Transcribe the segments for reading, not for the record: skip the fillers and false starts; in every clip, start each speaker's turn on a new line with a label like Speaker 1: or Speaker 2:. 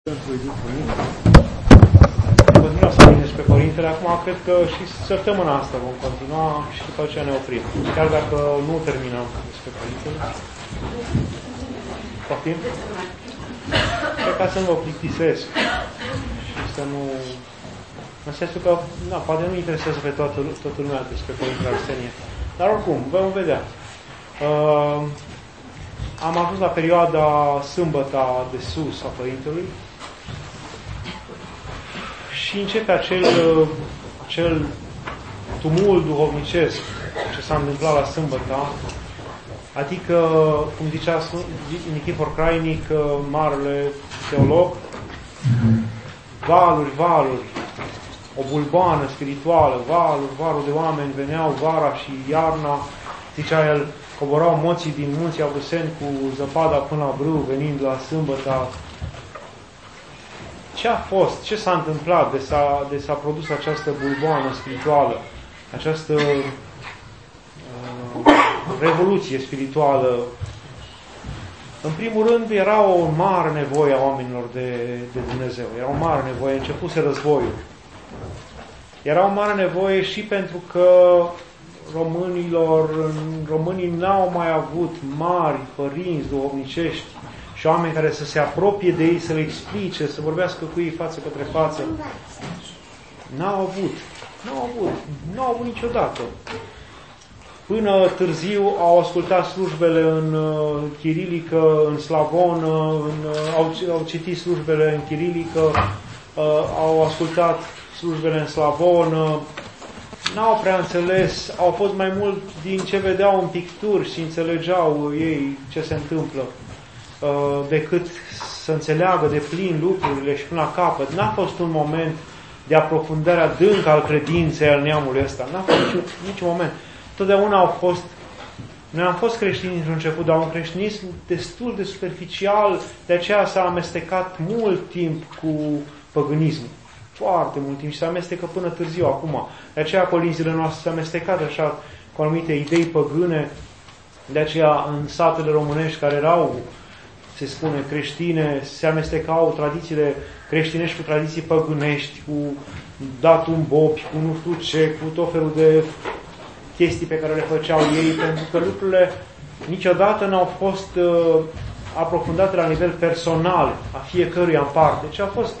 Speaker 1: Continuăm să vorbim despre Corintele. Acum cred că și săptămâna asta vom continua și după aceea ne oprim. Chiar dacă nu terminăm despre Corintele. Poftim? Cred ca să nu vă plictisesc și să nu... În sensul că, poate nu interesează pe toată lumea despre Corintele Arsenie. Dar oricum, vom vedea. Am ajuns la perioada sâmbăta de sus a Părintelui și începe acel tumult duhovnicesc ce s-a întâmplat la sâmbăta, adică, cum zicea Nichifor Crainic, marele teolog, valuri, o bulboană spirituală, valuri de oameni veneau vara și iarna, zicea el, coborau moții din munții Auguseni cu zăpada până la brâu, venind la sâmbăta. Ce a fost? Ce s-a întâmplat de s-a produs această bulboană spirituală? Această revoluție spirituală? În primul rând, era o mare nevoie a oamenilor de Dumnezeu. Era o mare nevoie. Începuse războiul. Era o mare nevoie și pentru că românii n-au mai avut mari părinți duhovnicești și oameni care să se apropie de ei, să le explice, să vorbească cu ei față către față. N-au avut niciodată. Până târziu au ascultat slujbele în chirilică, în slavonă, au citit slujbele în chirilică, au ascultat slujbele în slavonă, n-au prea înțeles, au fost mai mult din ce vedeau în picturi și înțelegeau ei ce se întâmplă, decât să înțeleagă de plin lucrurile și până la capăt. N-a fost un moment de aprofundare adâncă al credinței al neamului ăsta. N-a fost niciun moment. Totdeauna noi am fost creștini într-un început, dar un creștinism destul de superficial, de aceea s-a amestecat mult timp cu păgânismul. Foarte mult timp și se amestecă până târziu acum. De aceea colinzile noastre s-au amestecat așa cu anumite idei păgâne. De aceea în satele românești care erau, se spune, creștine, se amestecau tradițiile creștinești cu tradiții păgânești, cu datum bobi, cu nu știu ce, cu tot felul de chestii pe care le făceau ei, pentru că lucrurile niciodată n-au fost aprofundate la nivel personal, a fiecăruia în parte. Deci au fost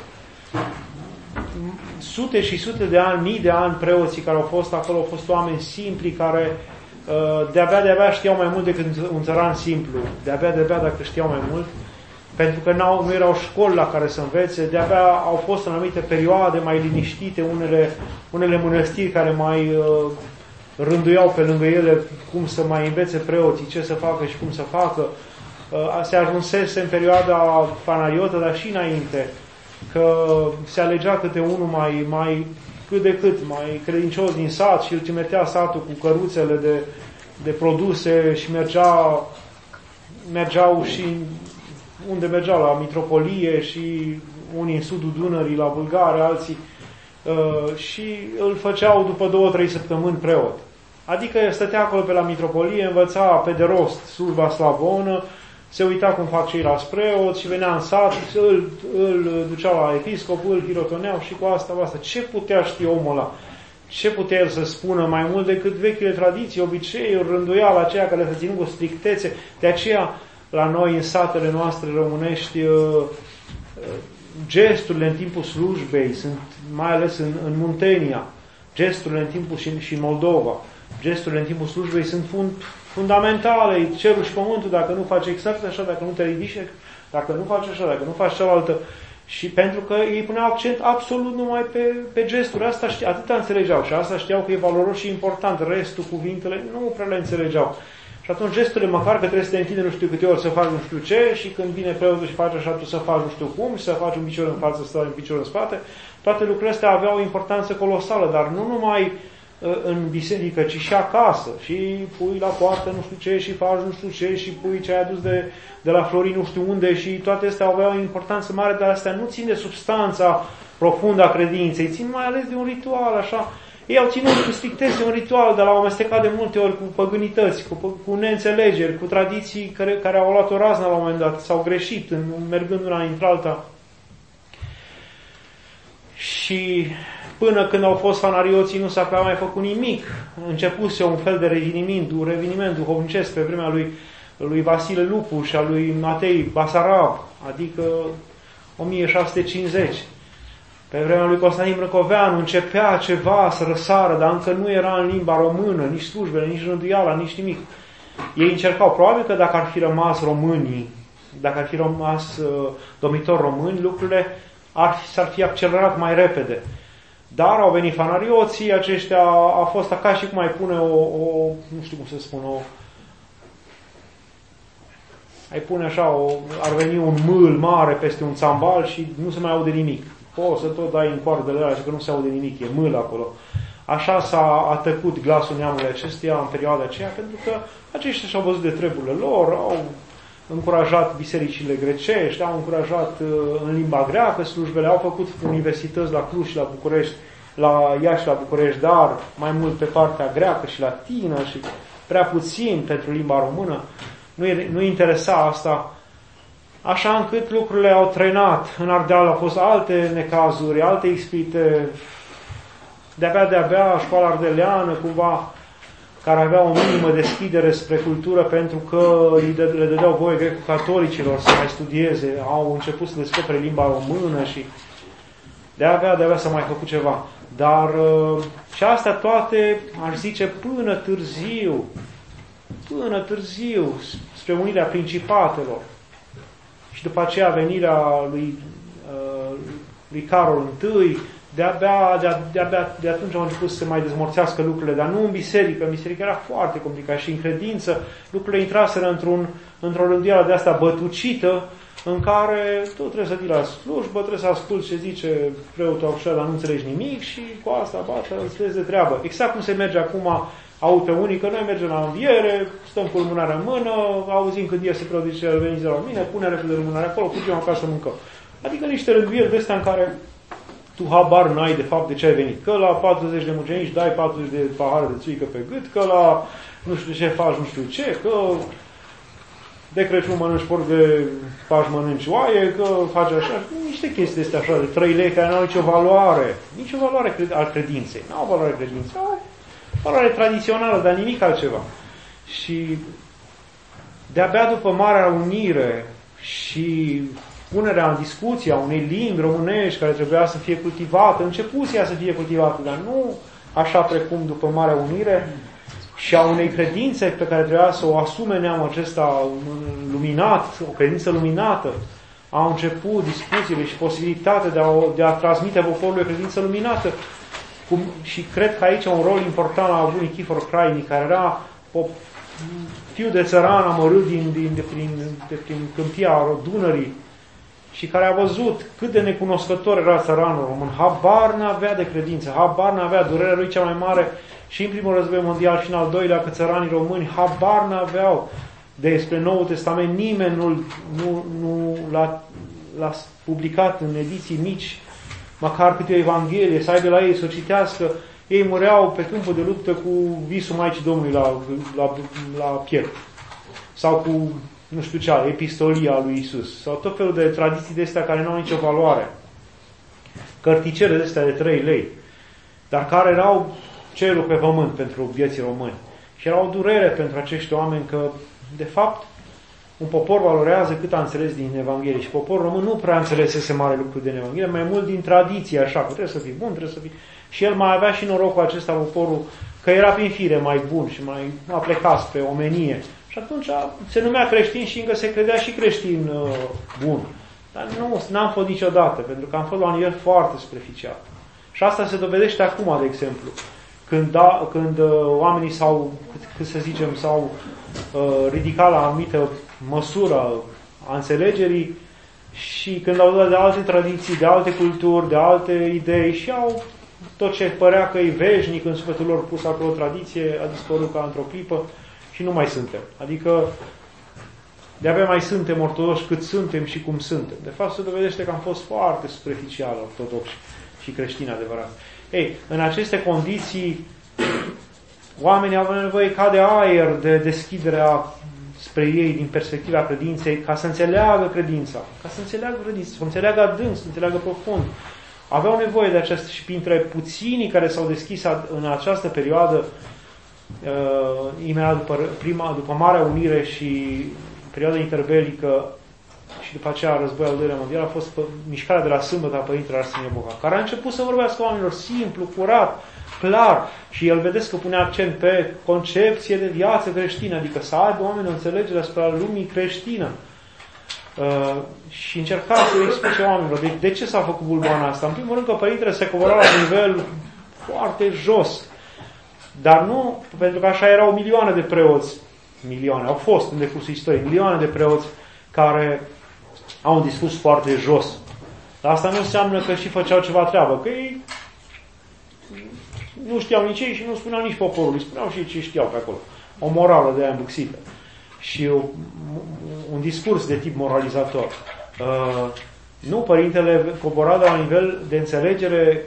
Speaker 1: sute și sute de ani, mii de ani preoții care au fost acolo, au fost oameni simpli care de-abia știau mai mult decât un țăran simplu, de-abia dacă știau mai mult, pentru că nu erau școli la care să învețe, de-abia au fost în anumite perioade mai liniștite, unele mănăstiri care mai rânduiau pe lângă ele cum să mai învețe preoții, ce să facă și cum să facă. Se ajunsese în perioada panariotă, dar și înainte, că se alegea câte unul mai cât de cât, mai credincios din sat și îl trimitea satul cu căruțele de produse și mergeau și unde mergeau, la mitropolie și unii în sudul Dunării, la Bulgare, alții, și îl făceau după 2-3 săptămâni preot. Adică stătea acolo pe la mitropolie, învăța pe de rost slujba slavonă, se uita cum fac ceilalți preoți și venea în sat, îl duceau la episcop, îl hirotoneau și cu asta. Ce putea ști omul ăla? Ce putea el să spună mai mult decât vechile tradiții, obiceiuri, rânduiala aceea care le ținut cu strictețe? De aceea, la noi, în satele noastre românești, gesturile în timpul slujbei sunt, mai ales în Muntenia, gesturile în timpul și în Moldova, gesturile în timpul slujbei sunt fundamentale, cerul și pământul, dacă nu faci exact așa, dacă nu te ridici, dacă nu faci așa, dacă nu faci cealaltă. Și pentru că ei puneau accent absolut numai pe gesturi, asta atâta înțelegeau și asta știau că e valoros și important, restul, cuvintele, nu prea le înțelegeau. Și atunci gesturile, măcar că trebuie să te întinde nu știu câte ori să faci nu știu ce și când vine preotul și faci așa, tu să faci nu știu cum și să faci un picior în față, să stai un picior în spate, toate lucrurile astea aveau o importanță colosală, dar nu numai în biserică, ci și acasă. Și pui la poartă nu știu ce și faci nu știu ce și pui ce ai adus de la Florin nu știu unde și toate astea aveau o importanță mare, dar astea nu țin de substanța profundă a credinței, țin mai ales de un ritual, așa. Ei au ținut cu strictețe un ritual, dar l-au amestecat de multe ori cu păgânități, cu neînțelegeri, cu tradiții care au luat o raznă la un moment dat, s-au greșit mergând una într-alta. Și până când au fost fanarioții nu s-a prea mai făcut nimic. Începuse un fel de reveniment duhovnicesc pe vremea lui Vasile Lupu și a lui Matei Basarab, adică 1650. Pe vremea lui Constantin Brâncoveanu începea ceva să răsară, dar încă nu era în limba română, nici slujbele, nici rânduiala, nici nimic. Ei încercau, probabil că dacă ar fi rămas românii, dacă ar fi rămas domnitori români, lucrurile s-ar fi accelerat mai repede. Dar au venit fanarioții, aceștia a fost ca și cum ai pune nu știu cum să spun, ar veni un mâl mare peste un țambal și nu se mai aude nimic. Poți să tot dai în coardele alea și că nu se aude nimic, e mâl acolo. Așa s-a tăcut glasul neamului acesteia în perioada aceea, pentru că aceștia și-au văzut de treburile lor, au încurajat bisericile grecești, au încurajat în limba greacă slujbele, au făcut universități la Cluj și la București, la Iași și la București, dar mai mult pe partea greacă și latină și prea puțin pentru limba română. Nu interesa asta. Așa încât lucrurile au trenat. În Ardeal au fost alte necazuri, alte ispite. De-abia școala ardeleană, cumva, care avea o minimă deschidere spre cultură, pentru că le dădeau voie greco-catolicilor să mai studieze, au început să descopere limba română și de-abia s-a mai făcut ceva. Dar și astea toate, aș zice, până târziu, spre unirea principatelor. Și după aceea venirea lui Carol I, de-abia de atunci au început să se mai dezmorțească lucrurile, dar nu în biserică. În biserică era foarte complicat și în credință lucrurile intraseră într-o rânduială de asta bătucită, în care tu trebuie să vii la slujbă, trebuie să asculți ce zice preotul așa, dar nu înțelegi nimic și cu asta îți vezi de treabă. Exact cum se merge acum, aud pe unii că noi mergem la înviere, stăm cu lumânarea în mână, auzim când iese preotul zice, veniți de la mine, pune repede lumânarea acolo, fugim acasă să mâncăm. Adică niște rânduieli de astea în care tu habar n-ai de fapt de ce ai venit. Că la 40 de mucenici dai 40 de pahare de țuică pe gât, că la nu știu ce faci, nu știu ce, că de Crăciun mănânci porc, de Paști mănânci oaie, că faci așa. Niște chestii astea așa de 3 lei care n-au nicio valoare. Nicio valoare al credinței. N-au valoare credinței. Au valoare tradițională, dar nimic altceva. Și de-abia după Marea Unire și punerea în discuție a unei limbi românești care trebuia să fie cultivată, începuse ea să fie cultivată, dar nu așa precum după Marea Unire, și a unei credințe pe care trebuia să o asume neamul acesta luminat, o credință luminată, au început discuțiile și posibilitatea de a transmite poporului o credință luminată. Și cred că aici un rol important a avut Nichifor Crainic, care era fiu de țăran amărât de prin câmpia Dunării și care a văzut cât de necunoscător era țăranul român. Habar n-avea de credință, habar n-avea, durerea lui cea mai mare și în primul război mondial și în al doilea, că țăranii români habar n-aveau despre Noul Testament. Nimeni nu l-a publicat în ediții mici, măcar câte o Evanghelie, să aibă la ei, să o citească. Ei mureau pe câmpul de luptă cu visul Maicii Domnului la piept. Sau cu, nu știu ce, epistolia lui Iisus. Sau tot felul de tradiții de astea care nu au nicio valoare. Cărticele de astea de 3 lei. Dar care erau cerul pe pământ pentru vieții români. Și era o durere pentru acești oameni că, de fapt, un popor valorează cât a înțeles din Evanghelie. Și poporul român nu prea înțelesese mare lucru din Evanghelie, mai mult din tradiție, așa, că trebuie să fii bun, trebuie să fii... Și el mai avea și norocul acesta, poporul, că era prin fire mai bun și mai a plecat spre omenie. Și atunci se numea creștin și încă se credea și creștin bun. Dar n-am fost niciodată, pentru că am fost la un nivel foarte superficial. Și asta se dovedește acum, de exemplu. Când oamenii s-au ridicat la anumită măsură a înțelegerii și când au dat de alte tradiții, de alte culturi, de alte idei și au tot ce părea că e veșnic în sufletul lor pus acolo tradiție, a dispărut ca într-o clipă și nu mai suntem. Adică de-abia mai suntem ortodoxi cât suntem și cum suntem. De fapt se dovedește că am fost foarte superficial ortodoxi și creștini adevărat. Ei, în aceste condiții oamenii au nevoie ca de aer, de deschiderea spre ei din perspectiva credinței, ca să înțeleagă credința, să înțeleagă adânc, să înțeleagă profund. aveau nevoie de această, și printre puținii care s-au deschis în această perioadă, imediat după Marea Unire și perioada interbelică și după aceea războiul al doilea mondial, a fost mișcarea de la sâmbătă a Părintele Arsenie Boca, care a început să vorbească oamenilor simplu, curat, clar, și el vedeți că pune accent pe concepție de viață creștină, adică să aibă oamenii o înțelegere asupra lumii creștină. Și încerca să le explice oamenilor de ce s-a făcut bulboana asta. În primul rând că Părintele se cobora la nivel foarte jos, dar nu pentru că așa erau milioane de preoți, au fost în decursul istoriei, milioane de preoți care au un discurs foarte jos. Dar asta nu înseamnă că și făceau ceva treabă, că ei nu știau nici ei și nu spuneau nici poporului, spuneau și ce știau pe acolo. O morală de aia îmbuxită. Și un discurs de tip moralizator. Nu, Părintele cobora de la nivel de înțelegere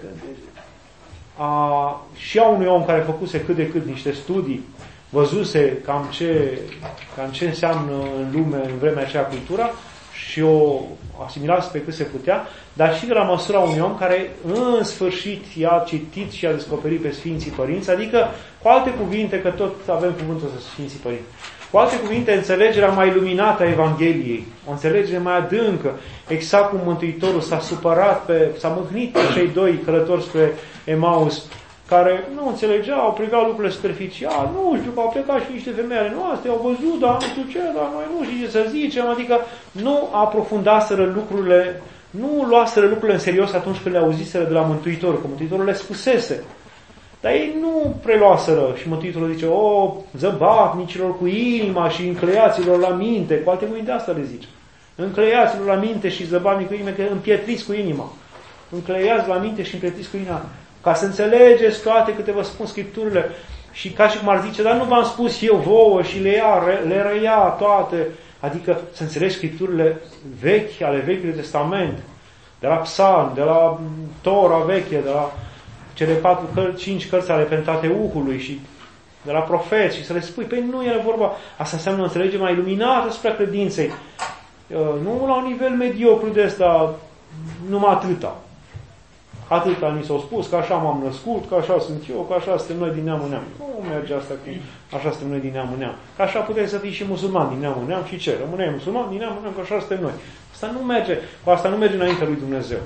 Speaker 1: și a unui om care făcuse cât de cât niște studii, văzuse cam ce înseamnă în lume, în vremea aceea, cultura, și o asimilase pe cât se putea, dar și de la măsura unui om care în sfârșit i-a citit și a descoperit pe Sfinții Părinți, adică, cu alte cuvinte, că tot avem cuvântul ăsta Sfinții Părinți, cu alte cuvinte, înțelegerea mai luminată a Evangheliei, o înțelegere mai adâncă, exact cum Mântuitorul s-a supărat, s-a mâhnit pe cei doi călători spre Emaus, care nu înțelegeau, priveau lucrurile superficial, nu știu, că au plecat și niște femei ale noastre, au văzut, dar nu știu ce, dar noi nu știu ce să zicem, adică nu aprofundaseră lucrurile, nu luaseră lucrurile în serios atunci când le auziseră de la Mântuitorul, că Mântuitorul le spusese. Dar ei nu preluaseră și Mântuitorul zice, zăbavnicilor cu inima și încleiaților la minte, cu alte cuvinte asta le zice. Încleiaților la minte și zăbavnici cu inima, că împietriți cu inima. Încleiați la minte și împietriți cu inima. Ca să înțelegeți toate câte vă spun Scripturile și ca și cum ar zice, dar nu v-am spus eu vouă și le reia toate. Adică să înțelegi Scripturile vechi, ale Vechiului Testament, de la Psalm, de la Tora veche, de la cele 5 cărți ale Pentateucului și de la profeți și să le spui, păi nu e vorba, asta înseamnă o înțelegere mai iluminată spre credinței. Nu la un nivel mediocru de ăsta, numai atâta. Atâta ni s-au spus, că așa m-am născut, că așa sunt eu, că așa suntem noi din neamul neam. Nu merge asta cu așa suntem noi din neamul neam. Că așa puteți să fii și musulman din neamul neam și ce? Rămâneai musulman din neamul neam, că așa suntem noi. Asta nu merge. Cu asta nu merge înaintea lui Dumnezeu.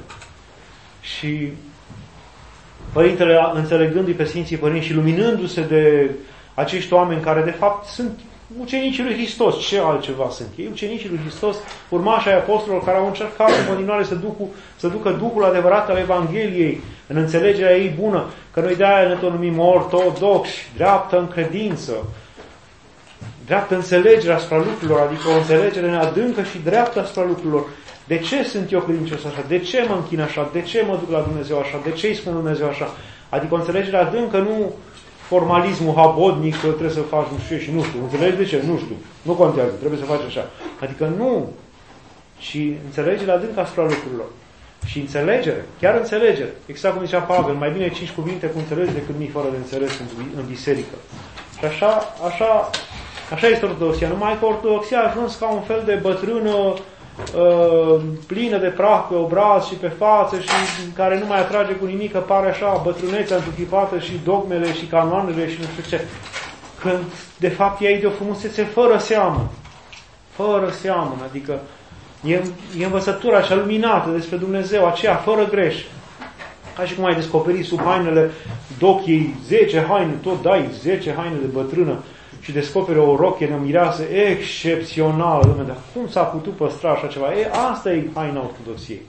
Speaker 1: Și Părintele, înțelegându-i pe Sfinții Părinți și luminându-se de acești oameni care de fapt sunt ucenicii lui Hristos, ce altceva sunt? Ei ucenicii lui Hristos, urmașii ai apostolilor care au încercat în continuare să ducă Duhul adevărat al Evangheliei în înțelegerea ei bună, că noi de-aia ne tot numim ortodoxi, dreaptă în credință, dreaptă înțelegere asupra lucrurilor, adică o înțelegere adâncă și dreaptă asupra lucrurilor. De ce sunt eu credincios așa? De ce mă închin așa? De ce mă duc la Dumnezeu așa? De ce îi spun Dumnezeu așa? Adică o înțelegere adâncă, nu formalismul habodnic, că trebuie să faci nu știu și nu știu. Înțelegi de ce? Nu știu. Nu contează. Trebuie să faci așa. Adică nu. Și înțelegerea adâncă asupra lucrurilor. Și înțelegere. Chiar înțelegere. Exact cum zicea Pavel. Mai bine 5 cuvinte cu înțeles decât mii fără de înțeles în biserică. Și așa este ortodoxia. Numai că ortodoxia a ajuns ca un fel de bătrână plină de praf pe obraz și pe față și care nu mai atrage cu nimic, că pare așa bătrânețea întruchipată și dogmele și canoanele și nu știu ce. Când de fapt ea e de o frumusețe fără seamă. Fără seamă. Adică e învățătura așa luminată despre Dumnezeu, aceea fără greș. Ca și cum ai descoperit sub hainele dochiei 10 haine, tot dai 10 haine de bătrână și descoperi o rochie de mireasă excepțională. Dar cum s-a putut păstra așa ceva? Asta e haina ortodoxiei.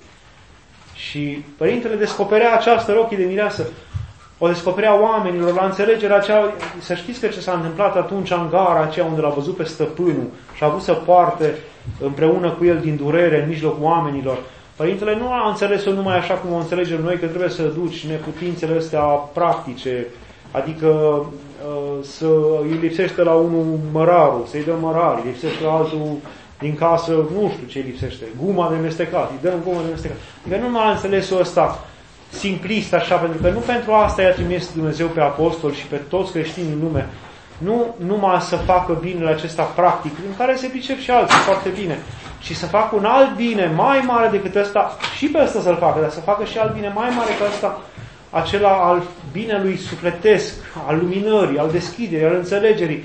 Speaker 1: Și Părintele descoperea această rochie de mireasă, o descoperea oamenilor la înțelegerea aceea. Să știți că ce s-a întâmplat atunci în gara aceea unde l-a văzut pe stăpânul și a vrut să poarte împreună cu el din durere în mijlocul oamenilor. Părintele nu a înțeles-o numai așa cum o înțelegem noi, că trebuie să duci neputințele astea practice, adică să îi lipsește la unul mărarul, să-i dăm mărar, îi lipsește la altul din casă, nu știu ce îi lipsește, guma de mestecat, îi dăm guma de mestecat. Adică nu m-a înțeles-o ăsta simplist așa, pentru că nu pentru asta i-a trimis Dumnezeu pe apostoli și pe toți creștinii în lume, nu numai să facă binele acesta practic, în care se pricep și alții foarte bine, și să facă un alt bine mai mare decât ăsta, și pe ăsta să-l facă, dar să facă și alt bine mai mare ca ăsta, acela al binelui sufletesc, al luminării, al deschiderii, al înțelegerii,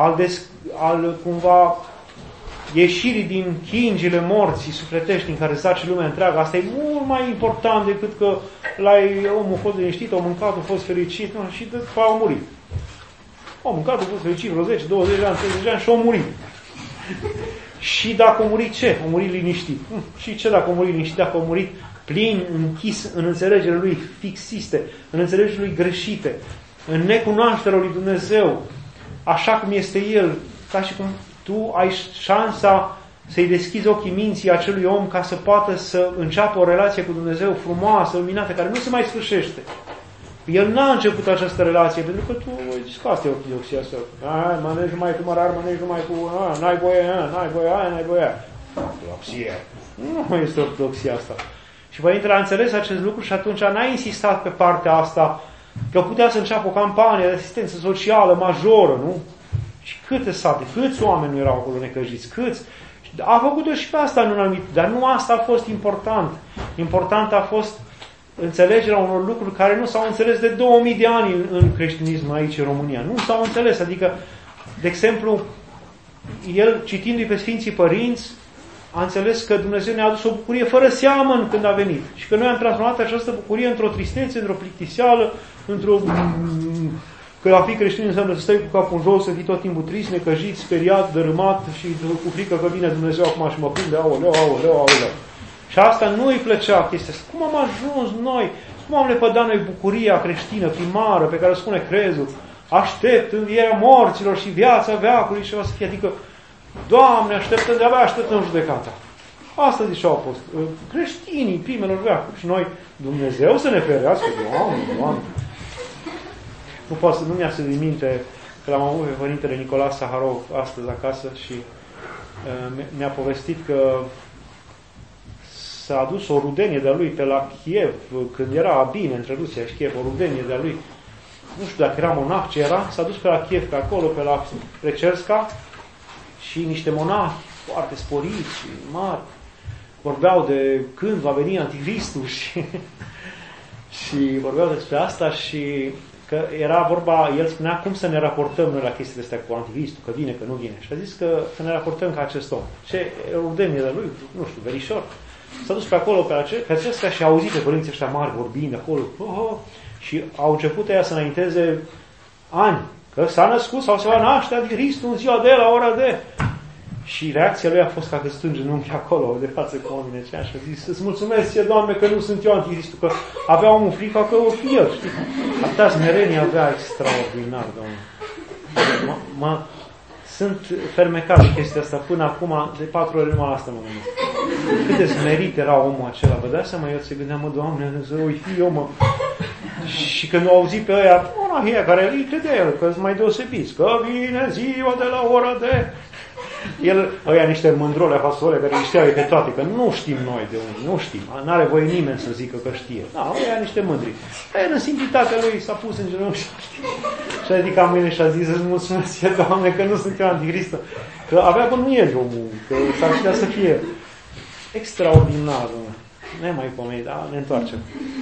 Speaker 1: al cumva ieșirii din chingile morții sufletești în care zace lumea întreagă. Asta e mult mai important decât că omul a fost liniștit, a mâncat, a fost fericit, nu? Și după a murit. A mâncat, a fost fericit vreo 10, 20 de ani, 30 de ani și a murit. Și dacă a murit ce? A murit liniștit. Și ce dacă a murit liniștit? Dacă a murit plin, închis în înțelegerea lui fixiste, în înțelegerea lui greșite, în necunoașterea lui Dumnezeu, așa cum este El, ca și cum tu ai șansa să-i deschizi ochii minții acelui om ca să poată să înceapă o relație cu Dumnezeu frumoasă, luminată, care nu se mai sfârșește. El n-a început această relație, pentru că tu zici că asta e ortodoxia asta. Mănânci numai cu mărar, mănânci numai cu... N-ai voie. Ortodoxie. Nu este ortodoxia asta. Și Părintele a înțeles acest lucru și atunci n-a insistat pe partea asta, că putea să înceapă o campanie de asistență socială majoră, nu? Și câte sate, câți oameni nu erau acolo necăjiți, câți? A făcut-o și pe asta în un anumit, dar nu asta a fost important. Important a fost înțelegerea unor lucruri care nu s-au înțeles de 2000 de ani în creștinism aici în România. Nu s-au înțeles, adică, de exemplu, el, citindu-i pe Sfinții Părinți, a înțeles că Dumnezeu ne-a adus o bucurie fără seamăn când a venit. Și că noi am transformat această bucurie într-o tristețe, într-o plictiseală, într-o... Că a fi creștin înseamnă să stai cu capul în jos, să fii tot timpul trist, necăjit, speriat, dărâmat și cu frică că vine Dumnezeu acum și mă prinde, aoleu. Și asta nu îi plăcea chestia asta. Cum am ajuns noi? Cum am lepădat noi bucuria creștină, primară, pe care o spune crezul? Aștept învierea morților și viața veacului și o să fie. Adică, Doamne, așteptăm judecata. Asta ziceau apostoli. Creștinii primelor veacuri. Și noi, Dumnezeu să ne ferească, Doamne. Nu mi-a să din minte că l-am avut pe Părintele Nicolas Saharov astăzi acasă și mi-a povestit că s-a adus o rudenie de-a lui pe la Kiev, când era bine între Rusia și Kiev, o rudenie de-a lui, nu știu dacă era monah, ce era, s-a dus pe la Kiev, pe acolo, pe la Precerska și niște monahi foarte sporiți și mari vorbeau de când va veni Anticristul și vorbeau despre asta și că era vorba, el spunea cum să ne raportăm noi la chestiile astea cu Anticristul, că vine, că nu vine. Și a zis că să ne raportăm ca acest om. Ce rudenie de lui, nu știu, verișor. S-a dus pe acolo, pe acestea și a auzit pe părinții ăștia mari vorbind acolo. Și au început ea să înainteze ani. Că s-a născut sau se va naște Anticristul în ziua de la ora de... Și reacția lui a fost ca că strânge genunchi acolo, de față cu oamenii aceia și a zis, îți mulțumesc ție, Doamne, că nu sunt eu Anticristul, că avea omul frică că o fi el, știi? Atâta smerenie avea extraordinar, Doamne. Sunt fermecat de chestia asta până acum, de 4 ori numai asta mă gândesc. Cât de smerit era omul acela, vă dați seama, eu se gândeam, mă, Doamne, să oi fi eu, mă. Și când au auzit pe ăia, monahia care îi de el, că-s mai deosebiți, că vine ziua de la ora de... Ăia niște mândrole fasole care îi știau pe toate, că nu știm noi de unde, nu știm, n-are voie nimeni să zică că știe. Da, ăia niște mândri. El în simplitatea lui s-a pus în genunchi și a ridicat mâine și a zis, îți mulțumesc, Doamne, că nu sunt eu Anticristul, că avea bănuieli omul, că s-ar putea să fie extraordinar, nemaipomenit, da, ne întoarcem.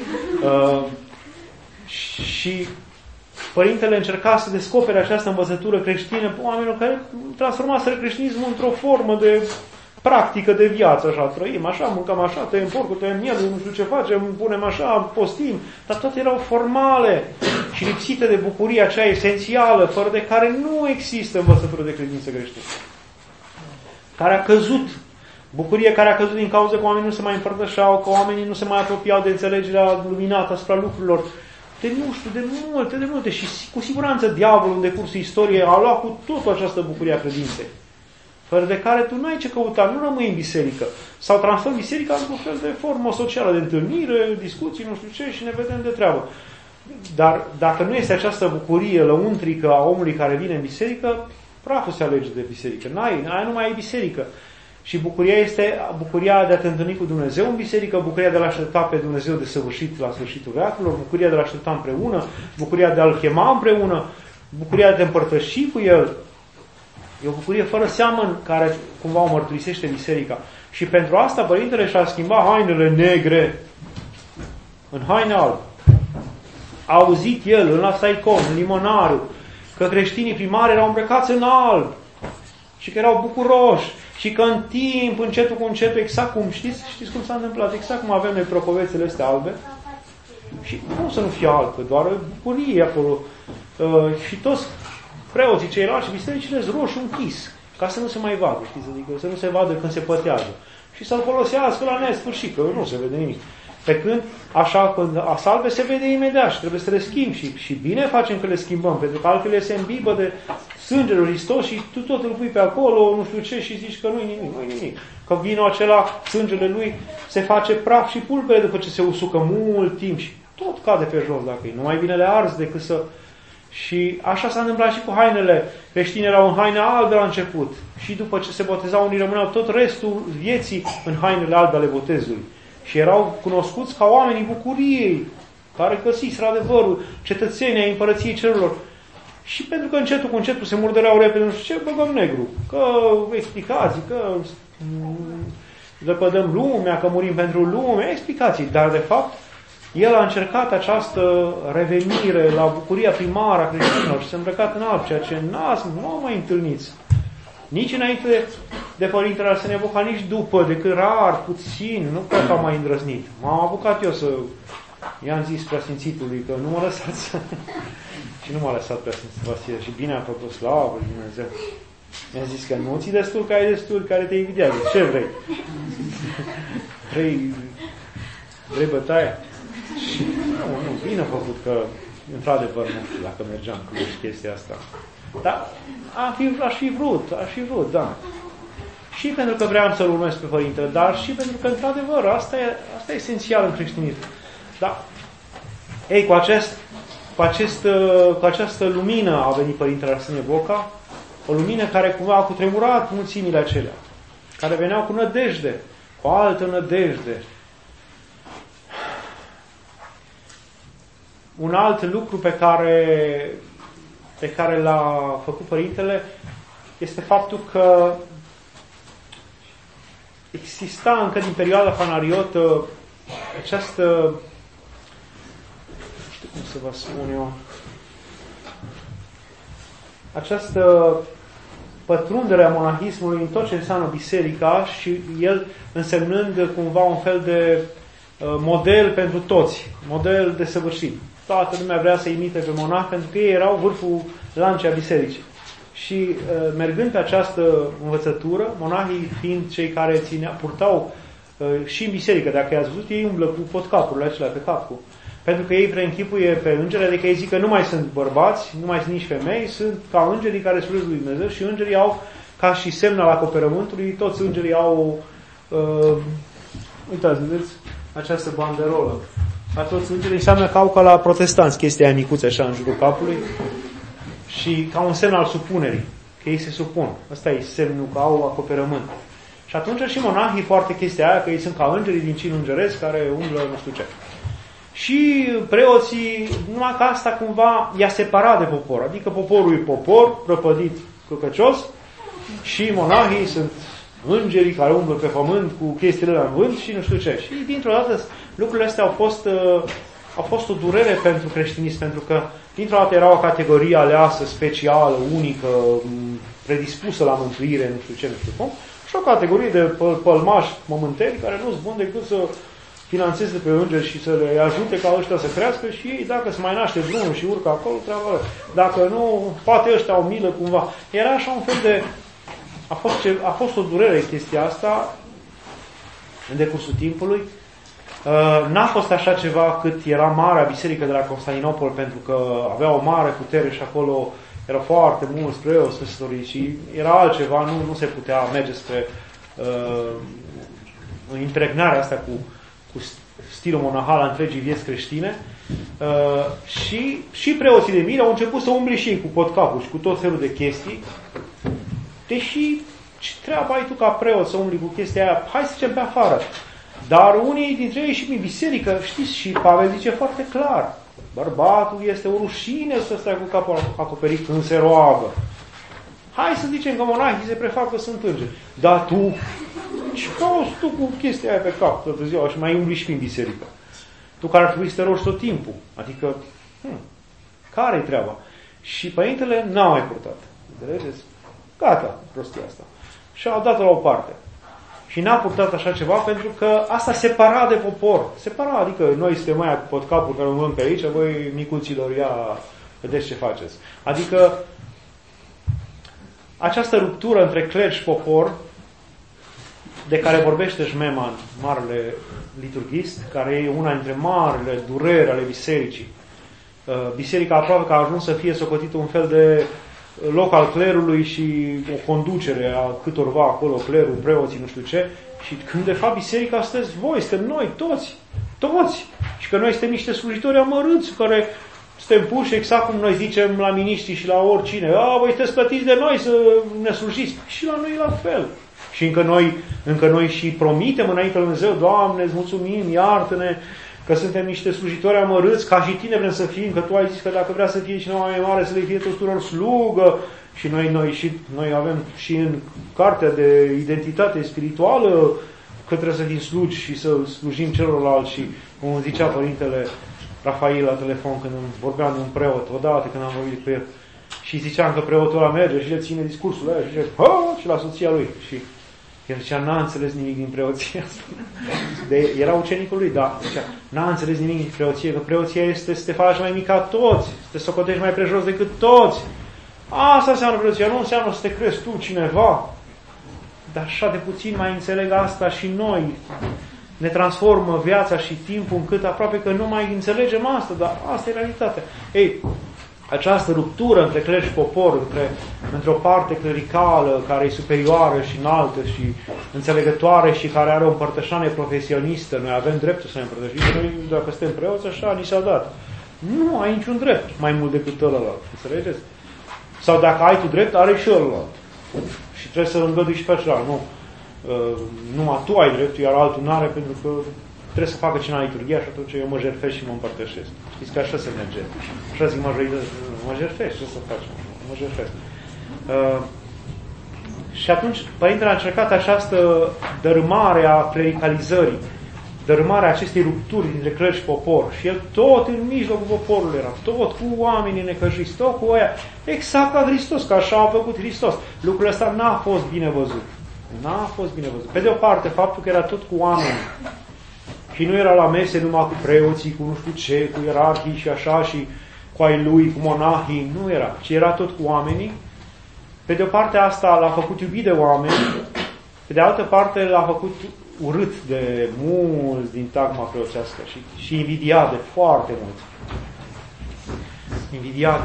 Speaker 1: Și Părintele încerca să descopere această învățătură creștină oamenilor care transformaseră creștinismul într-o formă de practică de viață, așa, trăim așa, mâncăm așa, tăiem porcul, tăiem mielul, nu știu ce facem, punem așa, postim, dar toate erau formale și lipsite de bucuria aceea esențială, fără de care nu există învățătură de credință creștină. Care a căzut, bucurie care a căzut din cauza că oamenii nu se mai împărtășeau, că oamenii nu se mai apropiau de înțelegerea luminată asupra lucrurilor, de multe și cu siguranță diavolul în decursul istoriei a luat cu totul această bucurie a credinței. Fără de care tu n-ai ce căuta, nu rămâi în biserică. Sau transformi biserica într-un fel de formă socială de întâlnire, discuții, nu știu ce, și ne vedem de treabă. Dar dacă nu este această bucurie lăuntrică a omului care vine în biserică, praful se alege de biserică. N-ai nu mai ai biserică. Și bucuria este bucuria de a te întâlni cu Dumnezeu în biserică, bucuria de a-L aștepta pe Dumnezeu de săvârșit la sfârșitul veacurilor, bucuria de a-L aștepta împreună, bucuria de a-L chema împreună, bucuria de a te împărtăși cu El. E o bucurie fără seamăn care cumva o mărturisește biserica. Și pentru asta Părintele și-a schimbat hainele negre în haine albe. A auzit el în la Saicon, în Limonariu, că creștinii primari erau îmbrăcați în alb și că erau bucuroși și că în timp, încetul cu încetul, exact cum știți cum s-a întâmplat, exact cum avem noi propovețele astea albe. Și nu să nu fie albe, doar bucurie acolo. Și toți preoții ceilalți și bisericile roșu închis, ca să nu se mai vadă, știți, adică să nu se vadă când se pătează. Și să-l folosească la nesfârșit, că nu se vede nimic. Pe când, așa, când asalbe se vede imediat și trebuie să le schimbi. Și bine facem că le schimbăm, pentru că altfel se îmbibă de sângele lui Hristos și tu tot îl pui pe acolo, nu știu ce, și zici că nu-i nimic. Că vinul acela, sângele lui, se face praf și pulbere după ce se usucă mult timp și tot cade pe jos dacă e. Nu mai bine le arzi decât să... Și așa s-a întâmplat și cu hainele. Creștinii erau în haine albe la început. Și după ce se botezau, unii rămâneau tot restul vieții în hainele albe ale botezului. Și erau cunoscuți ca oamenii bucuriei, care găsiseră adevărul, cetățenii ai împărăției cerurilor. Și pentru că încetul cu încetul se murdăreau repede, nu știu ce, băgăm negru. Că explicații, că lepădăm lumea, că murim pentru lume, explicații. Dar de fapt, el a încercat această revenire la bucuria primară a creștinilor și s-a îmbrăcat în alb, ceea ce nu mai întâlniți. Nici înainte de Părintele Arsenie Boca, nici după, decât rar, puțin, nu cred că am mai îndrăznit. M-am apucat eu să i-am zis preasfințitului că nu mă lăsați. Și nu m-a lăsat preasfințitul Vasile. Și bine a făcut, slavă lui Dumnezeu. Mi-a zis că nu ți destul, că ai destul, care te invidiază. Ce vrei? Vrei bătaie? Și nu, bine a făcut că, într-adevăr, nu știu dacă mergeam cu chestia asta. Dar aș fi vrut, da. Și pentru că vreau să-L urmez pe Părintele, dar și pentru că, într-adevăr, asta e esențial în creștinism. Da. Ei, cu această lumină a venit Părintele Arsenie Boca, o lumină care cumva a cutremurat mulțimile acelea, care veneau cu nădejde, cu altă nădejde. Un alt lucru pe care l-a făcut Părintele este faptul că exista încă din perioada fanariotă această, nu știu cum să vă spun eu, această pătrundere a monahismului în tot ce înseamnă biserica și el însemnând cumva un fel de model pentru toți, model desăvârșit. Toată lumea vrea să imite pe monah pentru că ei erau vârful lancei a bisericii. Și mergând pe această învățătură, monahii fiind cei care purtau și în biserică, dacă i-ați văzut, ei umblă cu potcapurile acelea pe capul. Pentru că ei preînchipuie pe îngeri, adică ei zic că nu mai sunt bărbați, nu mai sunt nici femei, sunt ca îngerii care slujesc lui Dumnezeu și îngerii au, ca și semn al acoperământului, toți îngerii au, uitați, vedeți, această banderolă. A toți îngerii înseamnă că au ca la protestanți chestia aia micuță așa în jurul capului și ca un semn al supunerii, că ei se supun. Ăsta e semnul că au acoperământ. Și atunci și monahii foarte chestia aia, că ei sunt ca îngerii din cin îngeresc care umblă nu știu ce. Și preoții, numai că asta cumva i-a separat de popor. Adică poporul e popor, prăpădit, căcăcios, și monahii sunt îngerii care umblă pe pământ cu chestiile la vânt și nu știu ce. Și dintr-o dată lucrurile astea au fost o durere pentru creștinism, pentru că dintr-o dată era o categorie aleasă, specială, unică, predispusă la mântuire, nu știu ce, nu știu cum, și o categorie de pălmași mământeni care nu-s bun decât să finanțeze pe îngeri și să le ajute ca ăștia să crească și ei, dacă se mai naște vreunul și urcă acolo, treaba lor. Dacă nu, poate ăștia au milă cumva. Era așa un fel de... A fost o durere chestia asta în decursul timpului. N-a fost așa ceva cât era marea biserică de la Constantinopol, pentru că avea o mare putere și acolo erau foarte mulți preoți căsătoriți și era altceva, nu se putea merge spre impregnarea asta cu stilul monahal a întregii vieți creștine. Și preoții de mire au început să umble și ei cu potcapul și cu tot felul de chestii. Deși ce treaba ai tu ca preot să umbli cu chestia aia? Hai să zicem pe afară. Dar unii dintre ei și în biserică, știți, și Pavel zice foarte clar, bărbatul este o rușine să stea cu capul acoperit când se roagă. Hai să zicem că monahii se prefac că sunt îngeri. Dar tu, ce cauți tu cu chestia aia pe cap toată ziua și mai umbli și prin biserică? Tu care ar trebui să te rogi tot timpul. Adică, care-i treaba? Și părintele n-a mai purtat. Înțelegeți? Gata, prostia asta. Și au dat-o la o parte. Și n-a purtat așa ceva pentru că asta separa de popor. Separa, adică noi suntem mai cu potcapuri care umblăm pe aici, voi micuților, ia, vedeți ce faceți. Adică această ruptură între cler și popor, de care vorbește Șmeman, marele liturghist, care e una dintre marile dureri ale bisericii. Biserica aproape că a ajuns să fie socotită un fel de loc al clerului și o conducere a câtorva acolo, clerul, preoții, nu știu ce, și când de fapt biserica sunteți voi, suntem noi, toți, și că noi suntem niște slujitori amărâți, care suntem puși exact cum noi zicem la miniștri și la oricine, voi sunteți plătiți de noi să ne slujiți, și la noi la fel. Și încă noi și promitem înainte lui Dumnezeu, Doamne, îți mulțumim, iartă-ne, că suntem niște slujitori amărâți, ca și tine vrem să fim, că tu ai zis că dacă vrea să fie cineva mai mare, să le fie tuturor slugă. Și noi avem și în cartea de identitate spirituală că trebuie să fim slugi și să slujim celorlalți. Și cum zicea Părintele Rafael la telefon când vorbeam de un preot, odată când am vorbit cu el, și ziceam că preotul ăla merge și le ține discursul ăla și zice, și la soția lui. Și el zicea, n-a înțeles nimic din preoția asta. Era ucenicul lui, da. Zicea, n-a înțeles nimic din preoție, că preoția este să te faci mai mic ca toți, să te socotești mai prejos decât toți. Asta înseamnă preoția, nu înseamnă să te crezi tu cineva. Dar așa de puțin mai înțeleg asta și noi. Ne transformă viața și timpul încât aproape că nu mai înțelegem asta, dar asta e realitatea. Ei, această ruptură între cler și popor, între o parte clericală care e superioară și înaltă și înțelegătoare și care are o împărtășanie profesionistă, noi avem dreptul să ne împărtășim, noi dacă suntem preoți, așa ni s-a dat. Nu ai niciun drept mai mult decât ălălalt, înțelegeți? Sau dacă ai tu drept, are și ălălalt. Și trebuie să îngădui și pe celălalt. Nu. Numai tu ai dreptul, iar altul n-are, pentru că trebuie să facă cineva liturghia și atunci eu mă jertfesc și mă împărtășesc. Știți că așa se merge. Așa zic majoritatea, mă jertfesc, ce să facem? Mă jertfesc. Și atunci Părintele a încercat această dărâmare a clericalizării, dărâmarea acestei rupturi dintre cler și popor. Și el tot în mijlocul poporului era, tot cu oamenii necăjiți, tot cu aia, exact ca Hristos, că așa a făcut Hristos. Lucrul ăsta n-a fost bine văzut. N-a fost bine văzut. Pe de o parte, faptul că era tot cu oameni, și nu era la mese numai cu preoții, cu nu știu ce, cu ierarhii și așa, și cu ai lui, cu monahii, nu era, ci era tot cu oamenii. Pe de o parte asta l-a făcut iubit de oameni, pe de altă parte l-a făcut urât de mulți din tagma preoțească și invidiat de foarte mulți. Invidiat.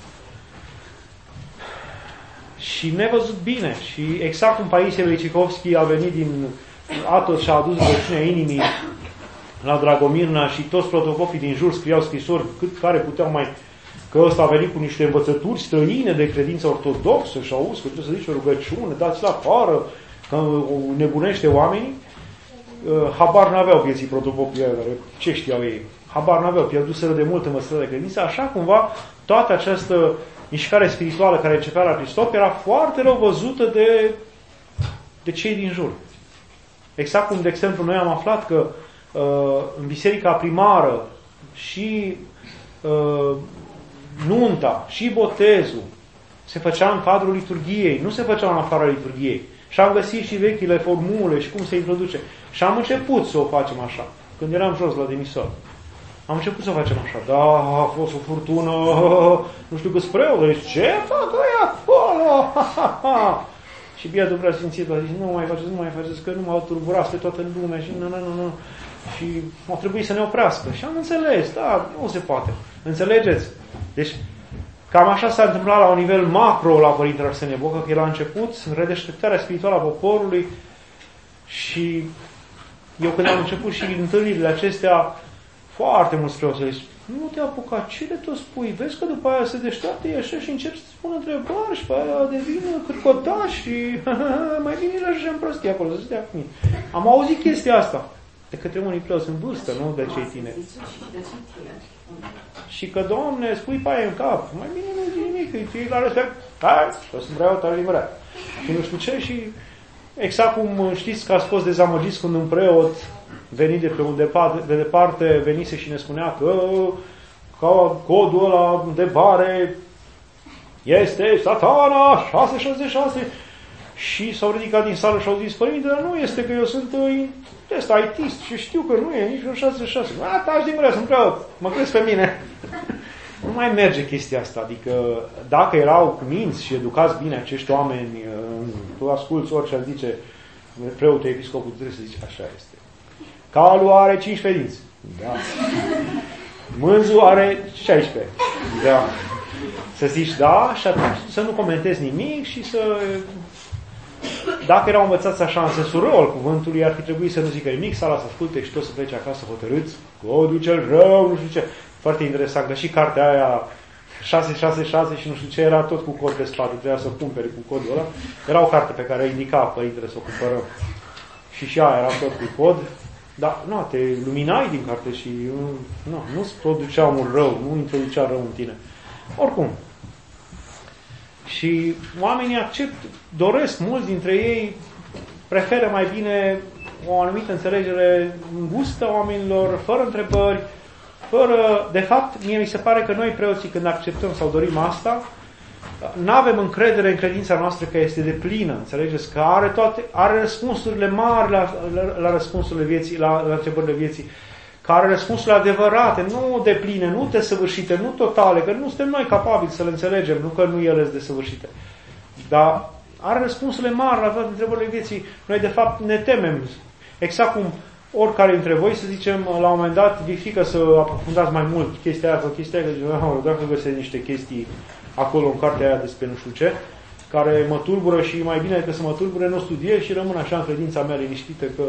Speaker 1: Și nevăzut bine. Și exact cum Paisie Leicikovski a venit din Atos și a adus rugăciunea inimii la Dragomirna și toți protocopii din jur scriau scrisori care puteau mai... Că ăsta a venit cu niște învățături străine de credință ortodoxă și auzi că trebuie să zici o rugăciune, dați la afară, că nebunește oamenii. Habar n-aveau vieții protocopii aia, ce știau ei? Habar n-aveau, pierduseră de mult învățători de credință, așa cumva toată această mișcare spirituală care începea la Cristop era foarte rău văzută de cei din jur. Exact cum, de exemplu, noi am aflat că în biserica primară și nunta și botezul se făcea în cadrul liturghiei, nu se făceau în afara liturghiei. Și am găsit și vechile formule și cum se introduce. Și am început să o facem așa. Când eram jos la demisor. Am început să o facem așa. Da, a fost o furtună, nu știu câți preoți. Ce fac ăia acolo? Și bietul preasfințitul a zis, nu mai faceți, că nu m-au turburat pe toată lumea și nu. Și au trebuit să ne oprească. Și am înțeles, da, nu se poate. Înțelegeți? Deci, cam așa s-a întâmplat la un nivel macro la Părintele Arsenie Bocă, că el a început în redeșteptarea spirituală a poporului și eu când am început și întâlnirile acestea, foarte mulți preoți au zis, nu te apuca, ce le tot spui? Vezi că după aia se deșteaptă așa și începi să spună întrebări și pe aia devină cârcotaș și mai bine le ajungem prostii acolo, să stea cu mine. Am auzit chestia asta de către unii preoți în vârstă, nu de cei tineri. Și că, Doamne, spui paie în cap, mai bine nu zici nimic, îi ții la respect, hai, că sunt vreau, tare din vrea. Și nu știu ce, și exact cum știți că ați fost dezamăgiți când un preot venit de departe venise și ne spunea că codul ăla de bare este Satana 666 și s-au ridicat din sală și au zis: părinte, dar nu este, că eu sunt IT-ist și știu că nu e nici un 666. Taci din gură, sunt preot, mă crezi pe mine. Nu mai merge chestia asta. Adică dacă erau minți și educați bine acești oameni, tu asculți orice ar zice preotul, episcopul, trebuie să zici așa este. Calul are 15 dinți. Da. Mânzul are 16. Da. Să zici da și atunci să nu comentezi nimic și să... Dacă erau învățați așa în sensul rău al cuvântului, ar fi trebuit să nu zică nimic, să lasă asculte și tot să plece acasă hotărâți, codul cel rău, nu știu ce. Foarte interesant, că și cartea aia 666 și nu știu ce, era tot cu cod pe spate, trebuia să o cumperi cu codul ăla. Era o carte pe care indica părintele să o cumpărăm. Și aia era tot cu cod. Dar nu, te luminai din carte și nu-ți producea un rău, nu introducea rău în tine. Oricum. Și oamenii doresc, mulți dintre ei preferă mai bine o anumită înțelegere îngustă a oamenilor, fără întrebări, de fapt, mie mi se pare că noi preoții, când acceptăm sau dorim asta, nu avem încredere în credința noastră că este deplină, înțelegeți? Că are răspunsurile mari la răspunsurile vieții, la întrebările vieții, că are răspunsurile adevărate, nu depline, nu desăvârșite, nu totale, că nu suntem noi capabili să le înțelegem, nu că nu ele sunt desăvârșite. Dar are răspunsurile mari la toate întrebările vieții. Noi, de fapt, ne temem. Exact cum oricare dintre voi, să zicem, la un moment dat, vi frică să aprofundați mai mult chestia aia, că dacă găsesc niște chestii acolo în cartea aia despre nu știu ce, care mă tulbură și mai bine decât să mă tulbure, nu studiez și rămân așa în credința mea liniștită că...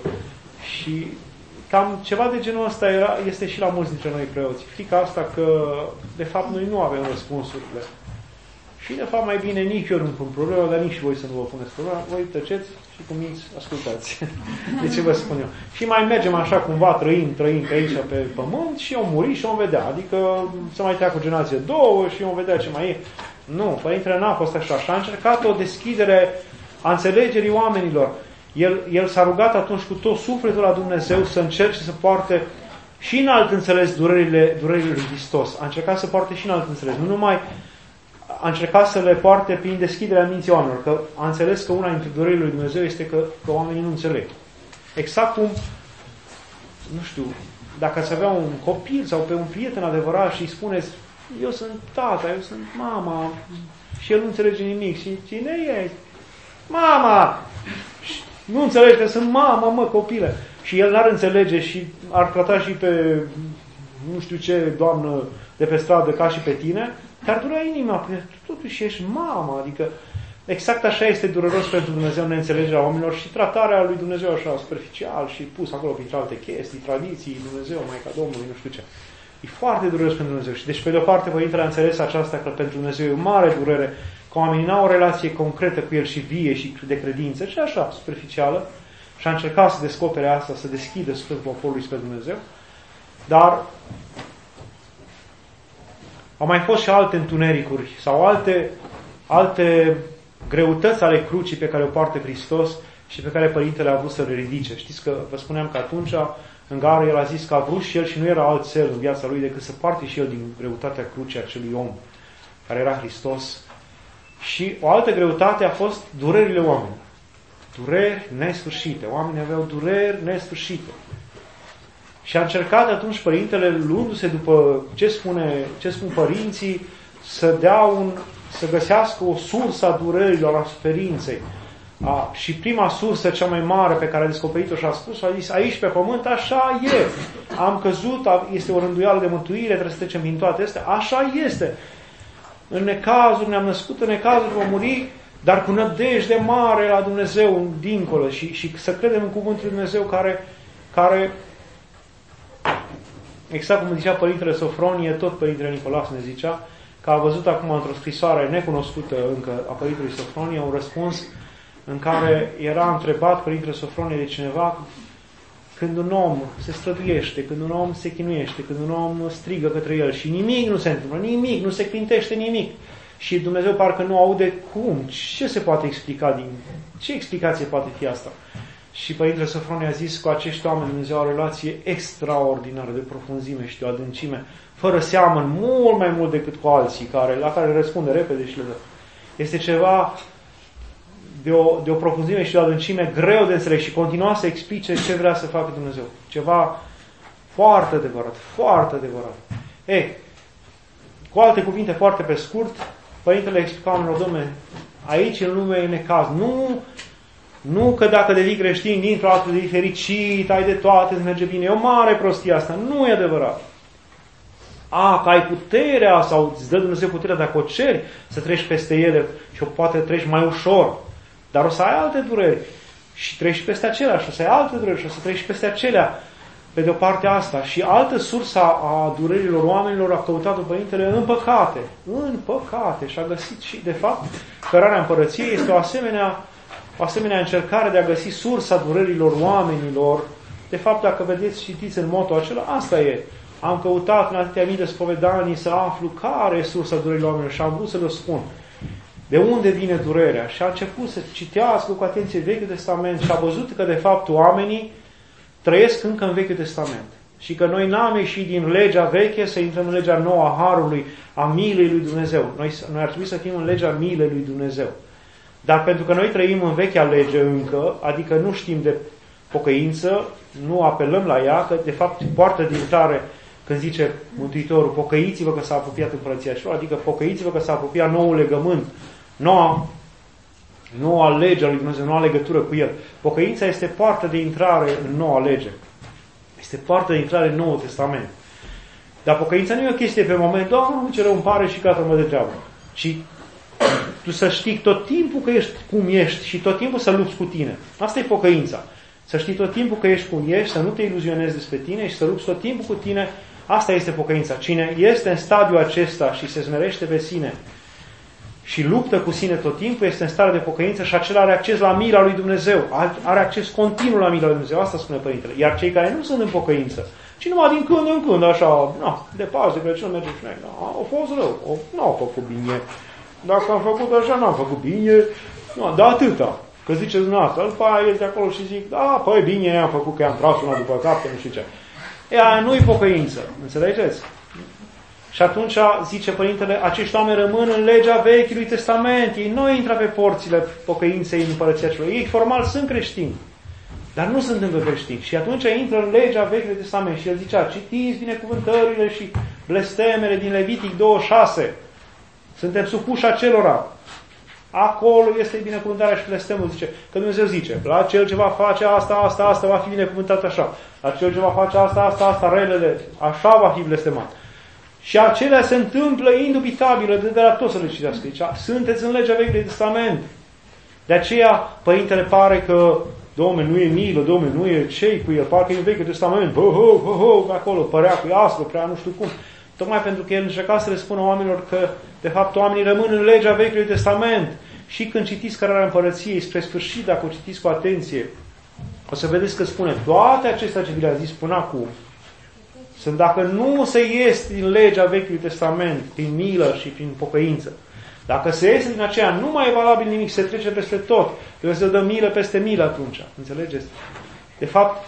Speaker 1: Și cam ceva de genul ăsta este și la mulți dintre noi preoți. Frica asta că, de fapt, noi nu avem răspunsurile. Și, de fapt, mai bine nici eu nu pun problema, dar nici voi să nu vă puneți problema. Voi tăceți și cu minți ascultați. De ce vă spun eu? Și mai mergem așa cumva, trăim pe aici, pe pământ și o muri și o vedea. Adică să mai treacă o generație, două și o vedea ce mai e. Nu, Părintele n-a fost așa. Și a încercat o deschidere a înțelegerii oamenilor. El s-a rugat atunci cu tot sufletul la Dumnezeu să încerce să poarte și în alt înțeles durerile lui Hristos. A încercat să poarte și în alt înțeles. Nu numai a încercat să le poarte prin deschiderea minții oamenilor, că a înțeles că una dintre durerile lui Dumnezeu este că oamenii nu înțeleg. Exact cum, nu știu, dacă ați avea un copil sau pe un prieten adevărat și îi spuneți: eu sunt tata, eu sunt mama, și el nu înțelege nimic. Și cine ești? Mama! Nu înțelege că sunt mama, mă, copilă. Și el n-ar înțelege și ar trata și pe nu știu ce doamnă de pe stradă ca și pe tine, dar durea inima, pentru că totuși ești mama, adică exact așa este dureros pentru Dumnezeu neînțelegerea oamenilor și tratarea lui Dumnezeu așa superficial și pus acolo printre alte chestii, tradiții, Dumnezeu, Maica Domnului, nu știu ce. E foarte dureros pentru Dumnezeu. Și deci, pe de o parte, Părintele a înțeles aceasta, că pentru Dumnezeu e o mare durere, că oamenii n-au o relație concretă cu El și vie și de credință, și așa, superficială, și a încercat să descopere asta, să deschidă sufletul poporului spre Dumnezeu. Dar au mai fost și alte întunericuri sau alte greutăți ale crucii pe care o poartă Hristos și pe care Părintele a vrut să le ridice. Știți că vă spuneam că atunci, în gară, El a zis că a vrut și El și nu era alt cel în viața Lui decât să poarte și El din greutatea crucii acelui om care era Hristos. Și o altă greutate a fost durerile oamenilor. Dureri nesfârșite. Oamenii aveau dureri nesfârșite. Și a încercat atunci Părintele, luându-se după ce spun părinții, să găsească o sursă a durerilor, a suferinței. Și prima sursă, cea mai mare pe care a descoperit-o și a spus, a zis: aici pe pământ așa e. Am căzut, este o rânduială de mântuire, trebuie să trecem prin toate astea. Așa este. În necazuri, ne-am născut în necazuri, vom muri, dar cu nădejde mare la Dumnezeu dincolo și să credem în cuvântul lui Dumnezeu care exact cum zicea Părintele Sofronie, tot Părintele Nicolas ne zicea, că a văzut acum într-o scrisoare necunoscută încă a Părintelui Sofronie un răspuns în care era întrebat Părintele Sofronie de cineva: când un om se străduiește, când un om se chinuiește, când un om strigă către el și nimic nu se întâmplă, nimic, nu se clintește nimic, și Dumnezeu parcă nu aude cum. Ce se poate explica ce explicație poate fi asta? Și Părintele Sofronie a zis, cu acești oameni Dumnezeu are o relație extraordinară de profunzime și de adâncime, fără seamăn, mult mai mult decât cu alții, la care răspunde repede și le dă. Este ceva de o profunzime și de o adâncime greu de înțeles și continua să explice ce vrea să facă Dumnezeu. Ceva foarte adevărat, foarte adevărat. Cu alte cuvinte, foarte pe scurt, Părintele explica oamenilor, Dom'le, aici în lume e necaz. Nu că dacă devii creștin, dintr-o dată devii fericit, ai de toate, îți merge bine. E o mare prostie asta. Nu e adevărat. Că ai puterea sau îți dă Dumnezeu puterea dacă o ceri să treci peste ele și o poate treci mai ușor. Dar o să ai alte dureri și treci peste acelea și o să ai alte dureri și o să treci peste acelea. Pe de o parte asta. Și altă sursă a durerilor oamenilor a căutat-o Părintele în păcate. În păcate. Și a găsit și, de fapt, cărarea împărăției este o asemenea încercare de a găsi sursa durerilor oamenilor. De fapt, dacă vedeți, citiți în moto acela, asta e. Am căutat în atâtea mii de spovedanii să aflu care e sursa durerilor oamenilor și am vrut să le spun. De unde vine durerea? Și a început să citească cu atenție Vechiul Testament și a văzut că, de fapt, oamenii trăiesc încă în Vechiul Testament. Și că noi n-am ieșit din legea veche să intrăm în legea nouă a Harului, a milei lui Dumnezeu. Noi ar trebui să fim în legea milei lui Dumnezeu. Dar pentru că noi trăim în vechea lege încă, adică nu știm de pocăință, nu apelăm la ea, că de fapt poartă de intrare, când zice Mântuitorul, pocăiți-vă că s-a apropiat împărăția Celor, adică pocăiți-vă că s-a apropiat noul legământ, noua lege a lui Dumnezeu, noua legătură cu El. Pocăința este poartă de intrare în noua lege. Este poartă de intrare în Noul Testament. Dar pocăința nu e o chestie pe moment, Doamne, ce rău îmi pare și gata, mă de treabă. Ci tu să știi tot timpul că ești cum ești și tot timpul să lupți cu tine. Asta e pocăința. Să știi tot timpul că ești cum ești, să nu te iluzionezi despre tine și să lupți tot timpul cu tine. Asta este pocăința. Cine este în stadiul acesta și se smerește pe sine și luptă cu sine tot timpul, este în stare de pocăință și acela are acces la mila lui Dumnezeu. Are acces continuu la mila lui Dumnezeu. Asta spune Părintele. Iar cei care nu sunt în pocăință, ci numai din când în când, așa, de Paște, de Crăciun, merge și noi, au fost rău, n-au făcut bine. Dacă am făcut așa, n-am făcut bine, dar atâta. Că ziceți dumneavoastră, după aia ies de acolo și zic, păi bine, am făcut că i-am tras una după cap, nu știu ce. Nu-i pocăință, înțelegeți? Și atunci, zice Părintele, acești oameni rămân în legea Vechiului Testament. Ei nu intră pe porțile pocăinței în Împărăția Celor. Ei formal sunt creștini, dar nu sunt încă creștini. Și atunci intră în legea Vechiului Testament. Și el zicea, citiți binecuvântările și blestemele din Levitic 26. Suntem supuși acelora. Acolo este binecuvântarea și blestemul. Zice, că Dumnezeu zice, la cel ce va face asta va fi binecuvântat așa. La cel ce va face asta, relele, așa va fi blestemat. Și acelea se întâmplă indubitabil, de la toți să le citească. Deci, sunteți în legea Vechiului Testament. De aceea, Părintele pare că, Dom'le, nu e milă, Dom'le, nu e ce-i cu el, parcă e în Vechiul Testament, acolo, părea că e aspru, prea nu știu cum. Tocmai pentru că el încerca să le spună oamenilor că, de fapt, oamenii rămân în legea Vechiului Testament. Și când citiți Cărarea Împărăției, spre sfârșit, dacă o citiți cu atenție, o să vedeți că spune toate acestea ce vi le-a zis până acum, sunt dacă nu se iese din legea Vechiului Testament, prin milă și prin pocăință. Dacă se iese din aceea, nu mai e valabil nimic, se trece peste tot. Dumnezeu dă milă peste milă atunci. Înțelegeți? De fapt,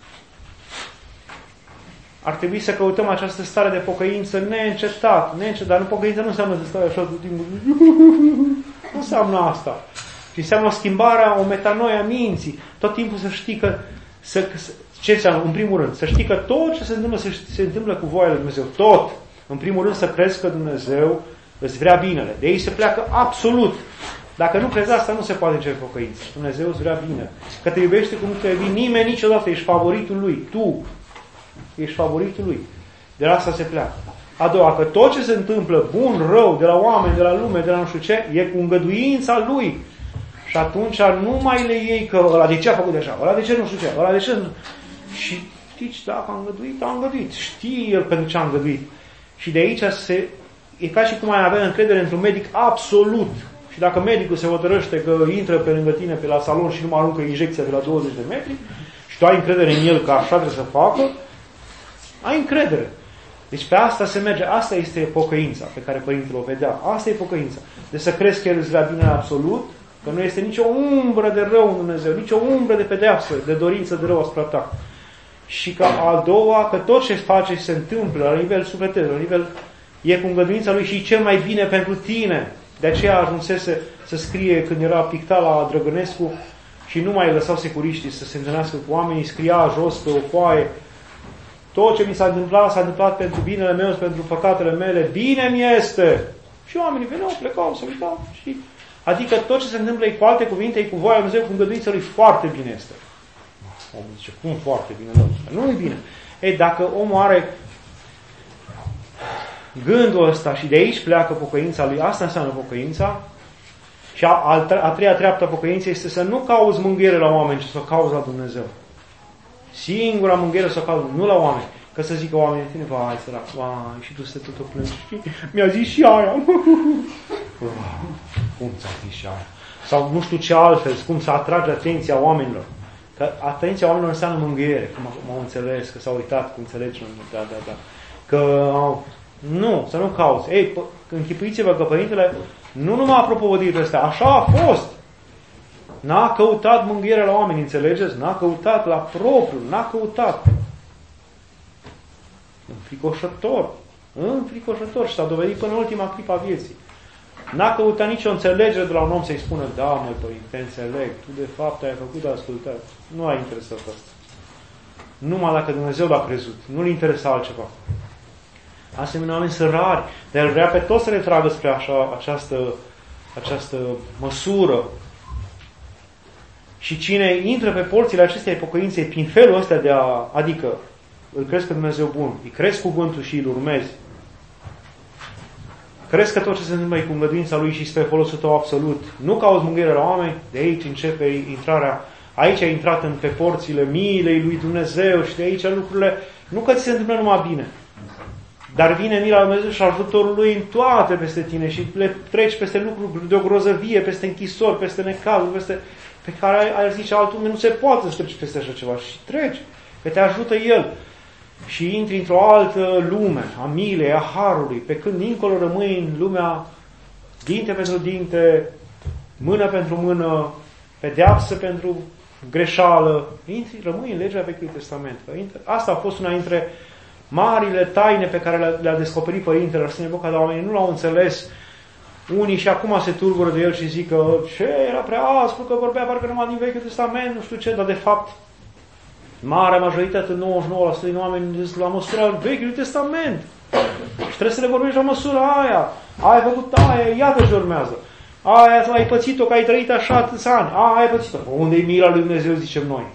Speaker 1: ar trebui să căutăm această stare de pocăință neîncetat. Dar nu pocăință nu înseamnă să stai așa tot timpul. Nu înseamnă asta. Și înseamnă o schimbare, o metanoie a minții. Tot timpul să știi că ce înseamnă? În primul rând, să știi că tot ce se întâmplă, se întâmplă cu voia lui Dumnezeu. Tot. În primul rând să crezi că Dumnezeu îți vrea binele. De aici se pleacă absolut. Dacă nu crezi asta, nu se poate începe pocăință. Dumnezeu îți vrea bine. Că te iubește cum nu te iubi nimeni niciodată. Ești favoritul lui. Tu ești favoritul lui. De la asta se pleacă. A doua, că tot ce se întâmplă, bun, rău, de la oameni, de la lume, de la nu știu ce, e cu îngăduința lui. Și atunci nu mai le iei că ăla de ce a făcut așa, ăla de ce nu știu ce, ăla de ce nu... Și știi, dacă a îngăduit. Știi el pentru ce a îngăduit. Și de aici e ca și cum ai avea încredere într-un medic absolut. Și dacă medicul se hotărăște că intră pe lângă tine pe la salon și nu mai aruncă injecția de la 20 de metri și tu ai încredere în el că așa trebuie să facă, ai încredere. Deci pe asta se merge, asta este pocăința pe care Părintele o vedea. Asta e pocăința. Deci să crezi că El îți vrea bine absolut, că nu este nicio umbră de rău în Dumnezeu, nicio umbră de pedeapsă, de dorință de rău asupra ta. Și că a doua, că tot ce face și se întâmplă la nivel sufletesc, la nivel, e cu îngăduința Lui și cel mai bine pentru tine. De aceea ajunsese să scrie când era pictat la Drăgănescu și nu mai lăsau securiștii să se întâlnească cu oamenii, scria jos pe o foaie: tot ce mi s-a întâmplat pentru binele meu și pentru păcatele mele, bine mi este. Și oamenii veneau, plecau, se uitau. Și... adică tot ce se întâmplă cu alte cuvinte, e cu voia Lui Dumnezeu, cu îngăduința Lui, foarte bine este. Omul zice, cum foarte bine? Nu e bine. Ei, dacă omul are gândul ăsta și de aici pleacă pocăința lui, asta înseamnă pocăința. Și a treia treaptă a pocăinței este să nu cauți mângâiere la oameni, ci să o cauți la Dumnezeu. Singura mângâiere să o cauți, nu la oameni. Că să zică oamenii tine, vai sărac, vai, și tu să tot o plângi. Mi-a zis și aia. Cum ți-a zis și aia? Sau nu știu ce altfel, cum să atragi atenția oamenilor. Că atenția oamenilor înseamnă mângâiere. Că m-au înțeles, că s-au uitat, că înțelegi. Da. Că nu, să nu cauți. Ei, închipuiți-vă că Părintele nu numai a propovăduit ăsta, așa a fost. N-a căutat mângâiere la oameni, înțelegeți? N-a căutat la propriu, n-a căutat. Înfricoșător și s-a dovedit până în ultima clipă a vieții. N-a căutat nicio înțelegere de la un om să-i spună: da, măi, Părinte, te înțeleg, tu de fapt ai făcut de ascultat. Nu a interesat asta. Numai dacă Dumnezeu l-a crezut. Nu-l interesa altceva. Asemenea oameni sunt rari, dar El vrea pe toți să le tragă spre această măsură. Și cine intră pe porțile acestei pocăinței prin felul ăsta adică îl crezi pe Dumnezeu bun, îi crezi cuvântul și îl urmezi, crezi că tot ce se întâmplă e cu îngăduința Lui și spre folosul tău absolut, nu cauți mângâiere la oameni, de aici începe intrarea, aici ai intrat pe porțile milei lui Dumnezeu și de aici lucrurile, nu că ți se întâmplă numai bine, dar vine mila lui Dumnezeu și ajutorul Lui în toate peste tine și le treci peste lucruri de o grozăvie, peste închisori, peste necazuri, pe care ai zice altul, nu se poate să treci peste așa ceva și treci, că te ajută El. Și intri într-o altă lume, a milei, a harului, pe când dincolo rămâi în lumea dinte pentru dinte, mână pentru mână, pedeapsă pentru greșeală. Rămâi în legea Vechiului Testament. Asta a fost una dintre marile taine pe care le-a descoperit Părintele Arsenie Boca, dar oamenii nu l-au înțeles. Unii și acum se tulbură de el și zic că era prea aspru, că vorbea parcă numai din Vechiul Testament, nu știu ce, dar de fapt marea majoritate, 99% din oameni, la măsura Vechiului Testament. Și trebuie să le vorbești la măsura aia. Ai făcut aia, iată ce urmează. Aia ai pățit-o, că ai trăit așa atâți ani. Ai pățit-o. Unde e mila lui Dumnezeu, zicem noi.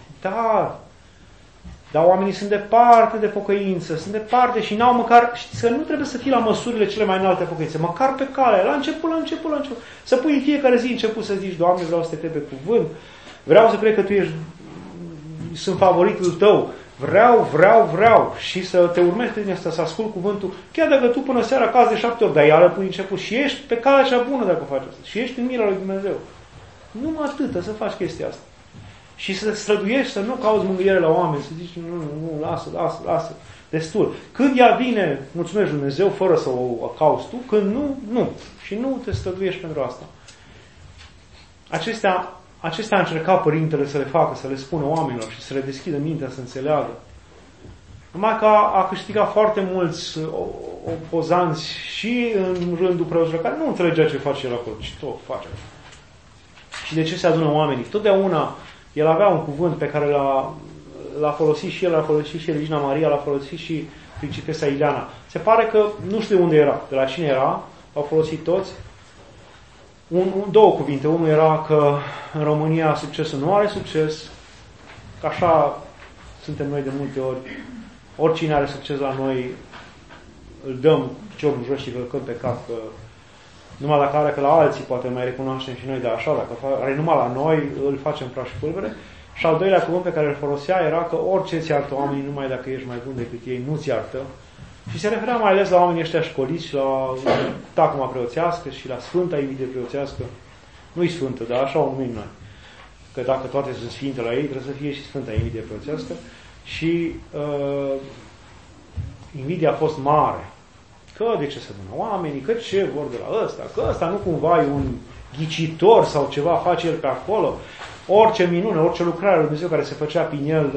Speaker 1: Dar oamenii sunt departe de pocăință, sunt departe și n-au măcar, știți că nu trebuie să fii la măsurile cele mai înalte pocăințe, măcar pe cale, la început. Să pui în fiecare zi început să zici: Doamne, vreau să te cred pe cuvânt, vreau să cred că Tu sunt favoritul Tău, vreau și să te urmezi pe asta, să ascult cuvântul, chiar dacă tu până seara cazi de 7 ori, dar iară pui început și ești pe calea cea bună dacă faci asta, și ești în mila lui Dumnezeu. Numai atâta să faci chestia asta. Și să străduiești, să nu cauți mângâiere la oameni, să zici: nu, lasă, destul. Când ea vine, mulțumești Dumnezeu, fără să o cauți tu, când nu. Și nu te străduiești pentru asta. Acestea a încercat Părintele să le facă, să le spună oamenilor și să le deschidă mintea să înțeleagă. Numai că a câștigat foarte mulți opozanți și în rândul preoților care nu înțelegea ce face el acolo, ci tot face. Și de ce se adună oamenii? Totdeauna el avea un cuvânt pe care l-a folosit și el, l-a folosit și Regina Maria, l-a folosit și Principesa Ileana. Se pare că nu știu de unde era, de la cine era, l-au folosit toți. Două cuvinte. Unul era că în România succesul nu are succes, că așa suntem noi de multe ori. Oricine are succes la noi, îl dăm piciorul jos și călcăm pe cap, că numai dacă are că la alții poate mai recunoaștem și noi, dar așa, dacă are numai la noi, îl facem praș și pulbere. Și al doilea cuvânt pe care îl folosea era că orice ți iartă oamenii, numai dacă ești mai bun decât ei, nu ți iartă. Și se referea mai ales la oamenii ăștia școliți și la tacuma preoțească și la sfânta invidie preoțească. Nu-i sfântă, dar așa o numim noi. Că dacă toate sunt sfinte la ei, trebuie să fie și sfânta invidie preoțească. Și invidia a fost mare. Că de ce se adună oamenii, că ce vor de la ăsta, că ăsta nu cumva e un ghicitor sau ceva face el pe acolo. Orice minune, orice lucrare lui Dumnezeu care se făcea prin el,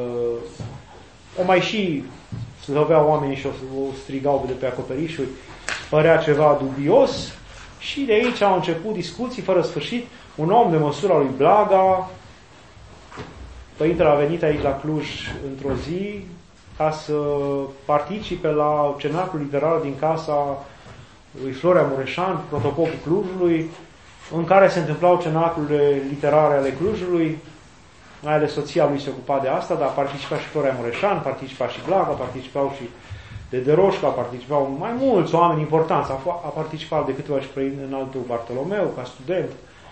Speaker 1: o mai și slăveau oamenii și o strigau de pe acoperișuri, părea ceva dubios și de aici au început discuții fără sfârșit. Un om de măsura lui Blaga, părintele a venit aici la Cluj într-o zi ca să participe la cenaclul literar din casa lui Florea Mureșan, protopopul Clujului, în care se întâmplau cenaclurile literare ale Clujului, mai ales soția lui se ocupa de asta, dar participa și Florea Mureșan, participa și Blaga, participau și de Roșca, participau mai mulți oameni importanți, a participat de câteva și în altul Bartolomeu, ca student.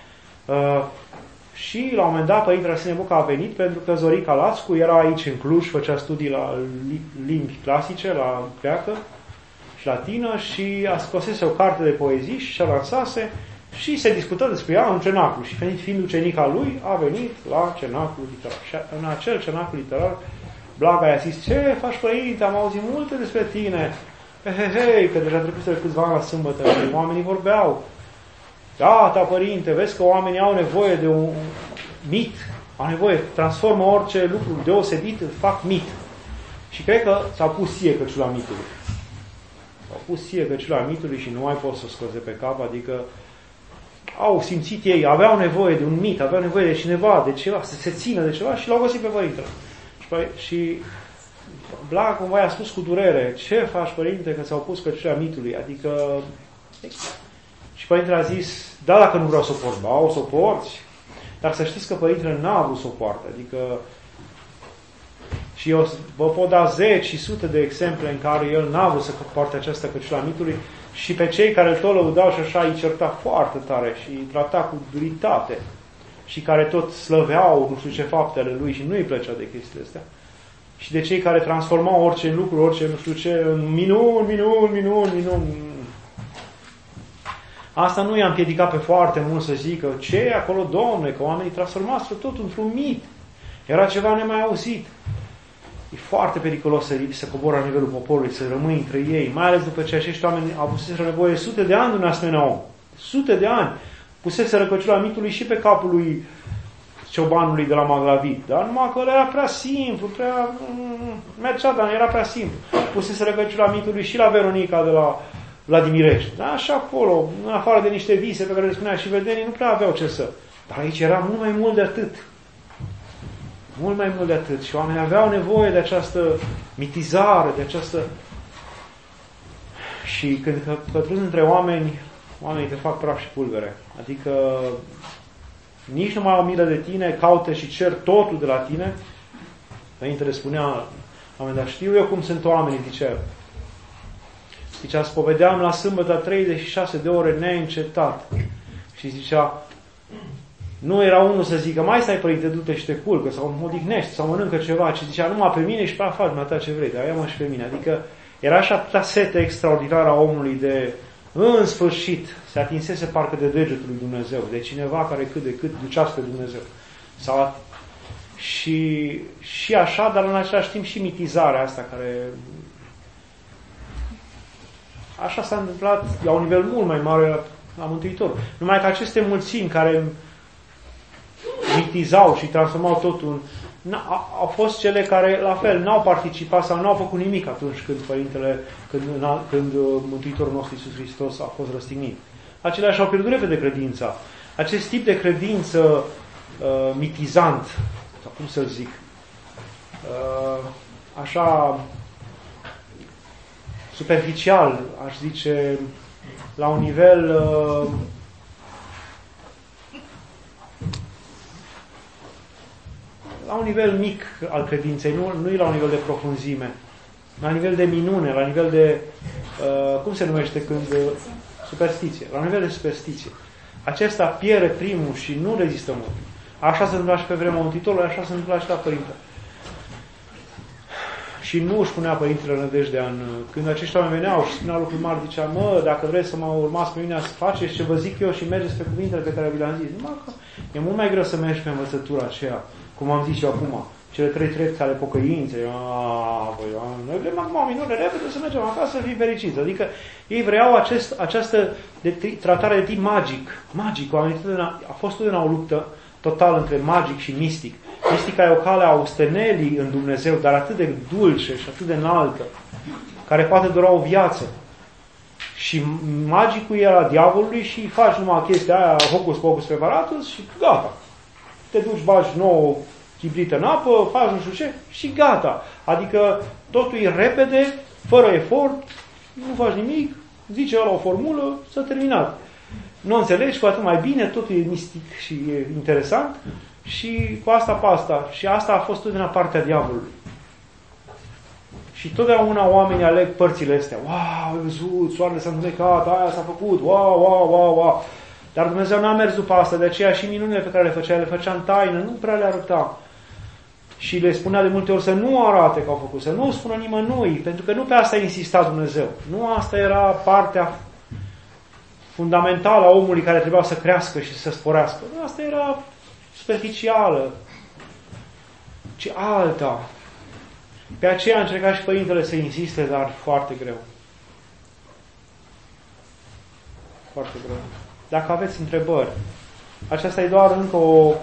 Speaker 1: Și la un moment dat Părintele Arsenie Boca a venit pentru că Zorica Lascu era aici în Cluj, făcea studii la limbi clasice, la greacă și latină și a scosese o carte de poezii și și-a lansase și se discută despre ea în cenaclu. Și fiind ucenica lui, a venit la cenaclu literar. Și în acel cenaclu literar, Blaga i-a zis: ce faci, părinte? Am auzit multe despre tine. Hei, că deja trecuse câțiva ani la sâmbătă și oamenii vorbeau. Gata, părinte, vezi că oamenii au nevoie de un mit. Au nevoie, transformă orice lucru deosebit, fac mit. Și cred că s-au pus sie căciula mitului. S-au pus sie căciula mitului și nu mai pot să o scoze pe cap, adică au simțit ei, aveau nevoie de un mit, aveau nevoie de cineva, de ceva, să se țină de ceva și l-au găsit pe părintele. Și Blaga cumva i-a spus cu durere: ce faci, părinte, că s-au pus căciula mitului? Adică... Și părintele a zis: da, dacă nu vreau să o port, o să o porți. Dar să știți că părintele n-a avut să o poartă. Adică... Și eu vă pot da zeci și sute de exemple în care el n-a avut să poarte această căciula mitului și pe cei care îl tot lăudau și așa îi certa foarte tare și îi trata cu duritate și care tot slăveau nu știu ce faptele lui și nu îi plăcea de chestiile astea. Și de cei care transformau orice lucru, orice nu știu ce, în minuni. Asta nu i-a împiedicat pe foarte mult să zică: ce e acolo, Domne, că oamenii transformați tot într-un mit. Era ceva nemai auzit. E foarte periculos să coboră la nivelul poporului, să rămâi între ei, mai ales după ce acești oameni au puseseră nevoie sute de ani de un asemenea om. Sute de ani. Puseseră căciula mitului și pe capul lui ciobanului de la Maglavit. Dar numai că era prea simplu, prea... mergea, dar era prea simplu. Puseseră căciula mitului și la Veronica de la Vladimirești. Da? Și acolo, în afară de niște vise pe care le spunea și vedenii, nu prea aveau ce să... Dar aici era mult mai mult de atât. Mult mai mult de atât. Și oamenii aveau nevoie de această mitizare, de această... Și când pătrunzi între oameni, oamenii te fac praf și pulbere. Adică nici nu mai au milă de tine, caută și cer totul de la tine. Părintele spunea, la un moment dat: știu eu cum sunt oamenii, zicea. Zicea, spovedeam la sâmbătă 36 de ore neîncetat. Și zicea, nu era unul să zică: mai stai, părinte, du-te și te culcă, sau mă odihnești, sau mănâncă ceva, ci zicea: numai pe mine și pe afară, mă ta ce vrei, dar ia-mă și pe mine. Adică era așa atâta sete extraordinară a omului de, în sfârșit, se atinsese parcă de degetul lui Dumnezeu, de cineva care cât de cât ducea spre Dumnezeu. Sau, și așa, dar în același timp și mitizarea asta care... Așa s-a întâmplat la un nivel mult mai mare la Mântuitorul. Numai că aceste mulțimi care mitizau și transformau totul, au fost cele care, la fel, n-au participat sau n-au făcut nimic atunci când Mântuitorul nostru Iisus Hristos a fost răstignit. Acelea și-au pierdut repede credința. Acest tip de credință mitizant, sau cum să-l zic, așa superficial, aș zice, la un nivel mic al credinței, nu e la un nivel de profunzime, la nivel de minune, la nivel de cum se numește când superstiție, la nivel de superstiție. Acesta pierde primul și nu rezistă mult. Așa se întâmpla și pe vremea Mântuitorului, așa se întâmpla și la Părinte. Și nu își punea Părintele nădejdea când acești oameni veneau și spuneau lucruri mari, zicea: mă, dacă vreți să mă urmați pe mine, să faceți ce vă zic eu și mergeți pe cuvintele pe care vi le-am zis. Numai că e mult mai greu să mergi pe învățătura aceea, cum am zis eu acum. cele 3 trepte ale pocăinței. Noi vrem acum minune, repede să mergem acasă să fim fericiți. Adică ei vreau această tratare de tip magic. A fost totdeauna o luptă totală între magic și mistic. Mistica e o cale a ostenelii în Dumnezeu, dar atât de dulce și atât de înaltă, care poate dura o viață. Și magicul e la diavolului și faci numai chestia aia, hocus-pocus preparatus și gata. Te duci, bagi 9 chibrită în apă, faci nu știu ce și gata. Adică totul e repede, fără efort, nu faci nimic, zice ăla o formulă, s-a terminat. Nu înțelegi, cu atât mai bine, totul e mistic și e interesant și cu asta pe asta. Și asta a fost totdeauna partea diavolului. Și totdeauna oamenii aleg părțile astea. Wow, ai văzut, soarele s-a întunecat, aia s-a făcut, wow. Dar Dumnezeu n-a mers după asta, de aceea și minunile pe care le făcea în taină, nu prea le arăta. Și le spunea de multe ori să nu arate că au făcut, să nu spună nimănui, pentru că nu pe asta insista Dumnezeu. Nu asta era partea fundamentală a omului care trebuia să crească și să sporească. Asta era superficială, ci alta. Pe aceea a încercat și Părintele să insiste, dar foarte greu. Foarte greu. Dacă aveți întrebări, aceasta e doar încă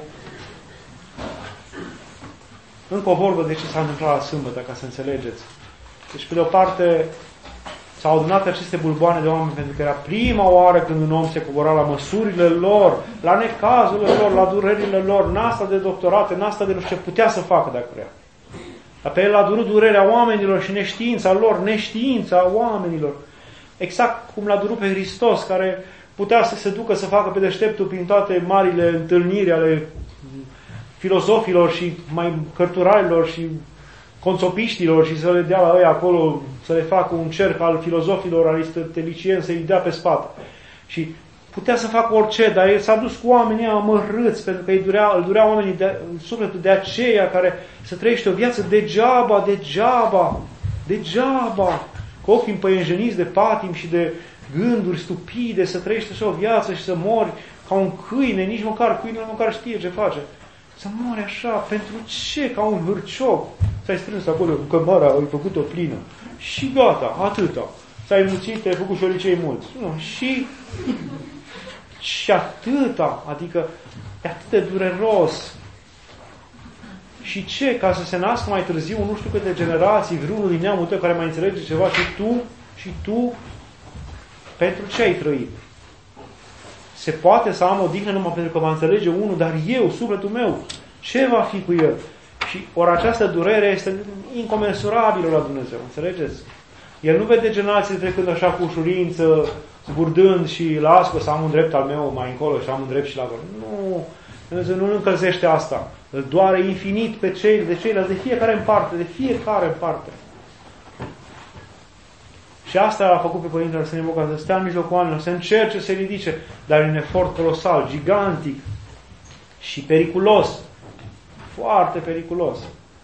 Speaker 1: o vorbă de ce s-a întâmplat la sâmbătă, ca să înțelegeți. Deci, pe de o parte, s-au adunat aceste bulboane de oameni pentru că era prima oară când un om se cobora la măsurile lor, la necazurile lor, la durerile lor, n-asta de doctorate, n-asta de nu știu ce putea să facă dacă vrea. Dar pe el a durut durerea oamenilor și neștiința lor, neștiința oamenilor. Exact cum l-a durut pe Hristos, care putea să se ducă să facă pe deșteptul prin toate marile întâlniri ale filozofilor și mai cărturarilor și conțopiștilor și să le dea la ei acolo, să le facă un cerc al filozofilor aristotelicieni, să-i dea pe spate. Și putea să facă orice, dar el s-a dus cu oamenii amărâți, pentru că îl durea oamenii sufletul de aceea care să trăiește o viață degeaba, cu ochii împăienjeniți de patim și de gânduri stupide, să trăiești așa o viață și să mori ca un câine, nici măcar câinele măcar știe ce face. Să mori așa, pentru ce? Ca un hârcioc. S-ai strâns acolo cu cămara, ai făcut-o plină. Și gata, atâta. S-ai mulțit, ai făcut șoricei mulți. Nu, și atâta, adică e atât de dureros. Și ce? Ca să se nască mai târziu, nu știu câte generații, vreunul din neamul tău care mai înțelege ceva și tu, pentru ce ai trăit? Se poate să am odihnă numai pentru că va înțelege unul, dar eu, sufletul meu, ce va fi cu el? Și ori această durere este incomensurabilă la Dumnezeu, înțelegeți? El nu vede generații trecând așa cu ușurință, zburdând și las că să am un drept al meu mai încolo și am un drept și la acolo. Nu, Dumnezeu nu încălzește asta. Îl doare infinit pe ceilalți, de fiecare în parte. Și asta a făcut pe Părintele Arsenie Boca, să stea în mijlocul oamenilor, să încerce să ridice, dar e un efort colosal, gigantic și periculos. Foarte periculos.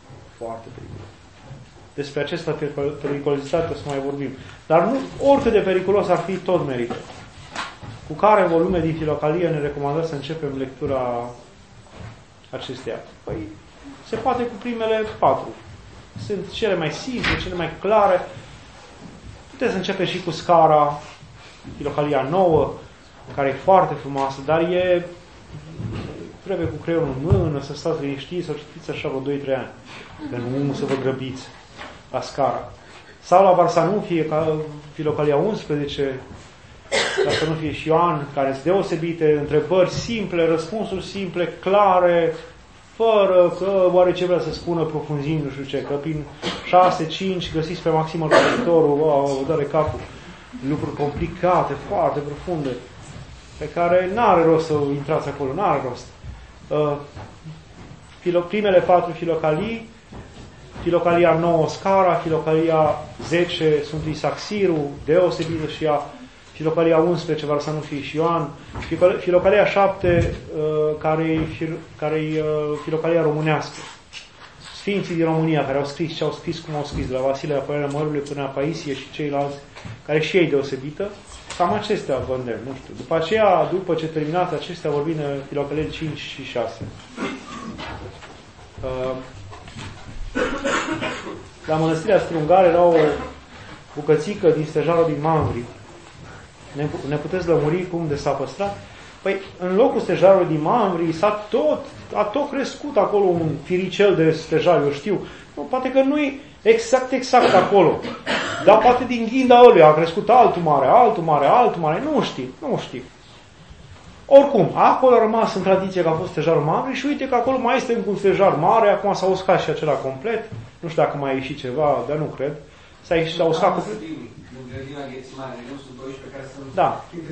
Speaker 1: Despre această periculozitate o să mai vorbim. Dar nu oricât de periculos ar fi, tot merită. Cu care volume din Filocalia ne recomandă să începem lectura acesteia? Păi, se poate cu primele 4. Sunt cele mai simple, cele mai clare. Puteți să începe și cu scara Filocalia 9, care e foarte frumoasă, dar trebuie cu creionul în mână, să stați liniștiți, să o citiți așa vreo 2-3 ani. Că nu să vă grăbiți la scara. Sau la Varsanufie, ca Filocalia 11, ca să nu fie și Ioan, care sunt deosebite, întrebări simple, răspunsuri simple, clare, fără că oare ce vrea să spună profunzind, nu știu ce, că prin 6-5 găsiți pe Maximul Răbdătorul, vă dă de capul, lucruri complicate, foarte profunde, pe care n-are rost să intrați acolo, n-are rost. Primele 4 filocalii, Filocalia 9 Scara, Filocalia 10 Sfântul Isaac Siru, deosebită și ea, Filocalia 11 Varsanufie și Ioan, Filocalia 7 care e Filocalia românească. Sfinții din România care au scris ce au scris, cum au scris, de la Vasile Apărarea Mărului până la Paisie și ceilalți, care și ei deosebită, cam acestea vă îndemn, nu știu. După aceea, după ce terminați acestea, vorbim de Filocalia 5 și 6. la Mănăstirea Strungare era o bucățică din stejarul din Mangri. Ne puteți lămuri cum de s-a păstrat? Păi, în locul stejarului din Mangri a tot crescut acolo un firicel de stejar, eu știu. Nu, poate că nu e exact acolo. Dar poate din ghinda ăluia a crescut altul mare, nu știu. Oricum, acolo a rămas în tradiție că a fost stejarul Mangri și uite că acolo mai este încă un stejar mare, acum s-a uscat și acela complet. Nu știu dacă mai a ieșit ceva, dar nu cred. S-a uscat complet.
Speaker 2: În grădina Ghețimane, nu sunt 12 pe care sunt
Speaker 1: Da.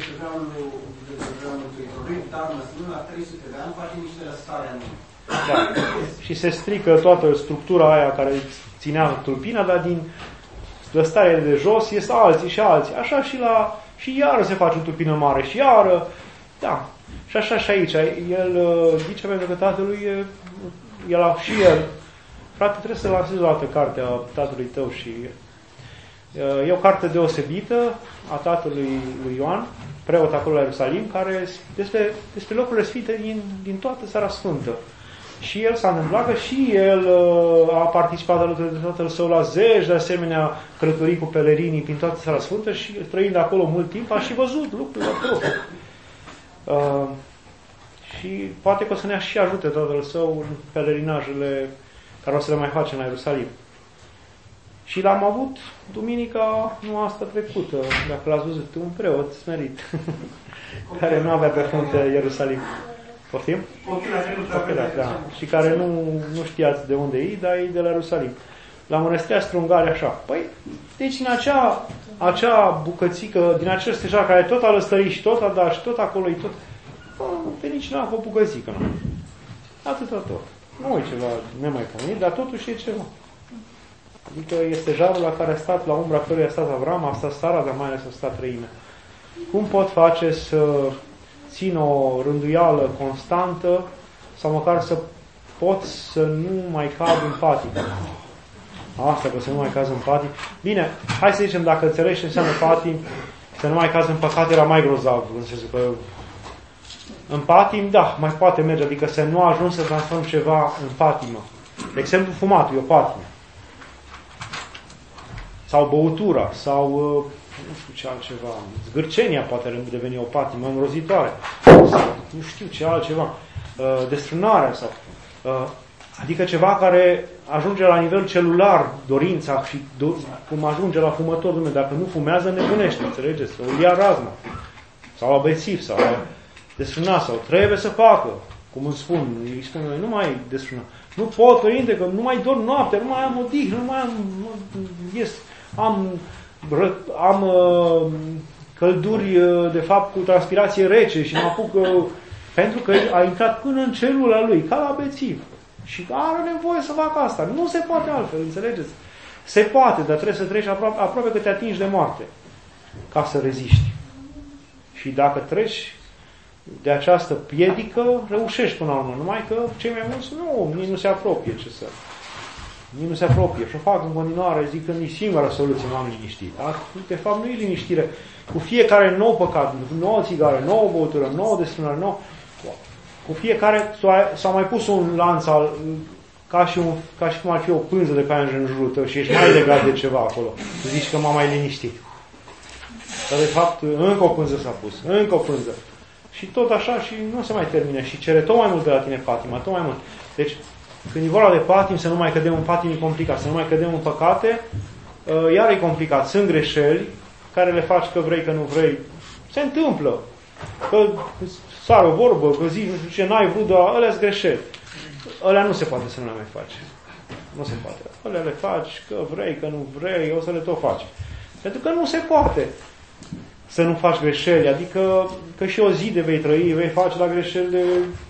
Speaker 2: La 300 de ani face niște răstare anume.
Speaker 1: Da. Și se strică toată structura aia care ținea tulpina, dar din lăstarea de jos ies alții și alții. Așa și iară se face o tulpină mare și iară. Da. Și așa și aici. El zice pentru că tatălui și el. Frate, trebuie să lansezi o altă carte a tatălui tău și e o carte deosebită a tatălui lui Ioan, preot acolo la Ierusalim, care despre locurile sfinte din toată Țara Sfântă. Și el s-a întâmplat că și el a participat alături de tatăl său la zeci de asemenea călătorii cu pelerinii prin toată Țara Sfântă și trăind acolo mult timp a și văzut lucrurile acolo. Și poate că o să ne și ajute tatăl său în pelerinajele care o să le mai facem la Ierusalim. Și l-am avut duminica, nu asta trecută, dacă l-ați văzut, un preot smerit, care nu avea pe frunte Ierusalim. Poftim? Da. Și care nu știați de unde e, dar e de la Ierusalim. La Mănăstirea Strungare, așa. Păi, deci în acea bucățică, din acel stejar care tot a lăstărit și tot a dat și tot acolo e tot, pe nici n-a fost bucățică, nu. Atâta tot. Nu e ceva nemaipomenit, dar totuși e ceva. Adică este jarul la care a stat, la umbra căruia a stat Avram, a stat Sara, dar mai ales a stat treime. Cum pot face să țin o rânduială constantă sau măcar să pot să nu mai cad în patic? Asta, că să nu mai caz în patic. Bine, hai să zicem, dacă înțelegi ce înseamnă patim, să nu mai caz în păcat era mai grozav, în sensul că în patim, da, mai poate merge, adică să nu ajungi să transform ceva în patimă. De exemplu, fumatul e o patimă. Sau băutura, sau nu știu ce altceva. Zgârcenia poate deveni o patimă îngrozitoare. Sau nu știu ce altceva. Destrânarea sau... Adică ceva care ajunge la nivel celular, dorința și cum ajunge la fumător, Dumnezeu, dacă nu fumează, nebunește, înțelegeți? Sau îl ia razna. Sau la bețiv, sau la desfrânat, sau trebuie să facă. Cum îmi spun, îi spun, nu mai desfrânat. Nu pot, părinte, că nu mai dorm noaptea, nu mai am odihnă, nu mai am... am călduri, de fapt, cu transpirație rece și mă apuc pentru că a intrat până în celula lui, ca la bețiv. Și are nevoie să facă asta. Nu se poate altfel, înțelegeți? Se poate, dar trebuie să treci aproape că te atingi de moarte ca să reziști. Și dacă treci de această piedică, reușești până la urmă. Numai că cei mai mulți nici nu se apropie nici nu se apropie. Și o fac în continuare, zic că nici singura soluție m-am liniștit. De fapt, nu e liniștire. Cu fiecare nou păcat, nouă țigară, nouă băutură, nouă desfrânare, nouă... Cu fiecare s-a mai pus un lanț ca și cum ar fi o pânză de paianjen în jurul tău și ești mai legat de ceva acolo. Zici că m-am mai liniștit. Dar de fapt încă o pânză s-a pus, încă o pânză. Și tot așa și nu se mai termine și cere tot mai mult de la tine patima, tot mai mult. Deci când e vorba de patim, să nu mai cădem în patim e complicat, să nu mai cădem în păcate, iar e complicat. Sunt greșeli care le faci că vrei, că nu vrei. Se întâmplă. Că sară o vorbă, că zici, nu știu ce, n-ai vrut, dar ălea-s greșeli. Ălea nu se poate să nu le mai faci. Nu se poate. Ălea le faci, că vrei, că nu vrei, o să le tot faci. Pentru că nu se poate să nu faci greșeli. Adică că și o zi de vei trăi, vei face la greșeli de...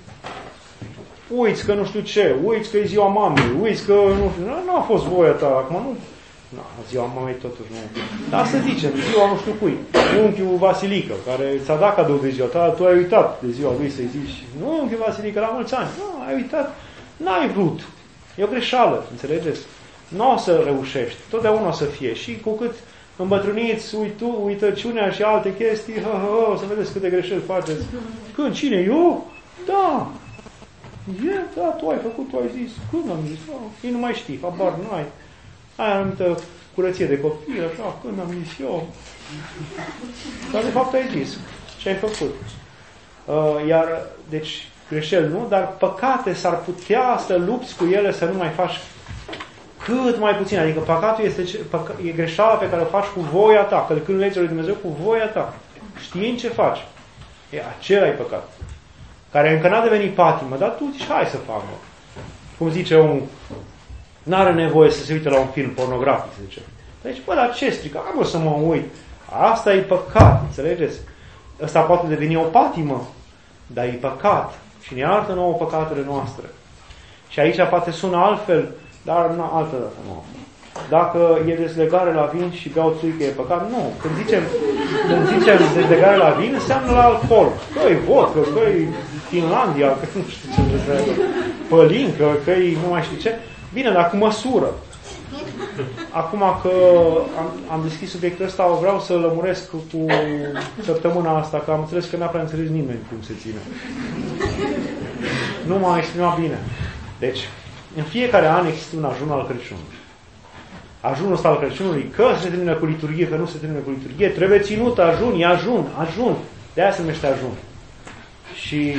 Speaker 1: Uiți că nu știu ce, uiți că e ziua mamei, uiți că nu știu, nu a fost voia ta, acum nu... ziua mamei totuși nu. Dar să zicem, ziua nu știu cui, unchiul Vasilică, care ți-a dat cadou de ziua ta, tu ai uitat de ziua lui să-i zici, nu, unchiul Vasilică, la mulți ani, nu, ai uitat, n-ai vrut. E o greșeală, înțelegeți? Nu o să reușești, totdeauna o să fie. Și cu cât îmbătrâniți, uităciunea și alte chestii, o să vedeți câte greșeli faceți. Când? Cine? Eu? Da. Da, tu ai făcut, tu ai zis. Când am zis? Ei nu mai știi, habar nu ai. Aia anumită curăție de copii, așa, când am zis eu. Dar de fapt ai zis ce ai făcut. Deci, greșeli nu, dar păcate s-ar putea să lupți cu ele, să nu mai faci cât mai puțin. Adică păcatul e greșeala pe care o faci cu voia ta, călcând legea lui Dumnezeu cu voia ta, știind ce faci. Acela e păcat. Care încă n-a devenit patimă, dar tu zici, hai să fac. Cum zice omul, n-are nevoie să se uite la un film pornografic, zice. Deci, dar ce strică? Am să mă uit. Asta e păcat, înțelegeți? Ăsta poate deveni o patimă, dar e păcat. Și ne iartă nouă păcatele noastre. Și aici poate sună altfel, dar altă dată nu. Dacă e dezlegare la vin și beau țuică, e păcat? Nu. Când zicem dezlegare la vin, înseamnă la alcool. Că-i vodcă, că-i Finlandia, că nu știu ce, pălincă, că-i nu mai știu ce. Bine, dar cu măsură. Acum că am deschis subiectul ăsta, vreau să lămuresc cu săptămâna asta, că am înțeles că n-a prea înțeles nimeni cum se ține. Nu m-am exprimat bine. Deci, în fiecare an există un ajun al Crăciunului. Ajunul ăsta al Crăciunului, că se termină cu liturghie, că nu se termină cu liturghie, trebuie ținut ajun, e ajun. De-aia se numește ajun. Și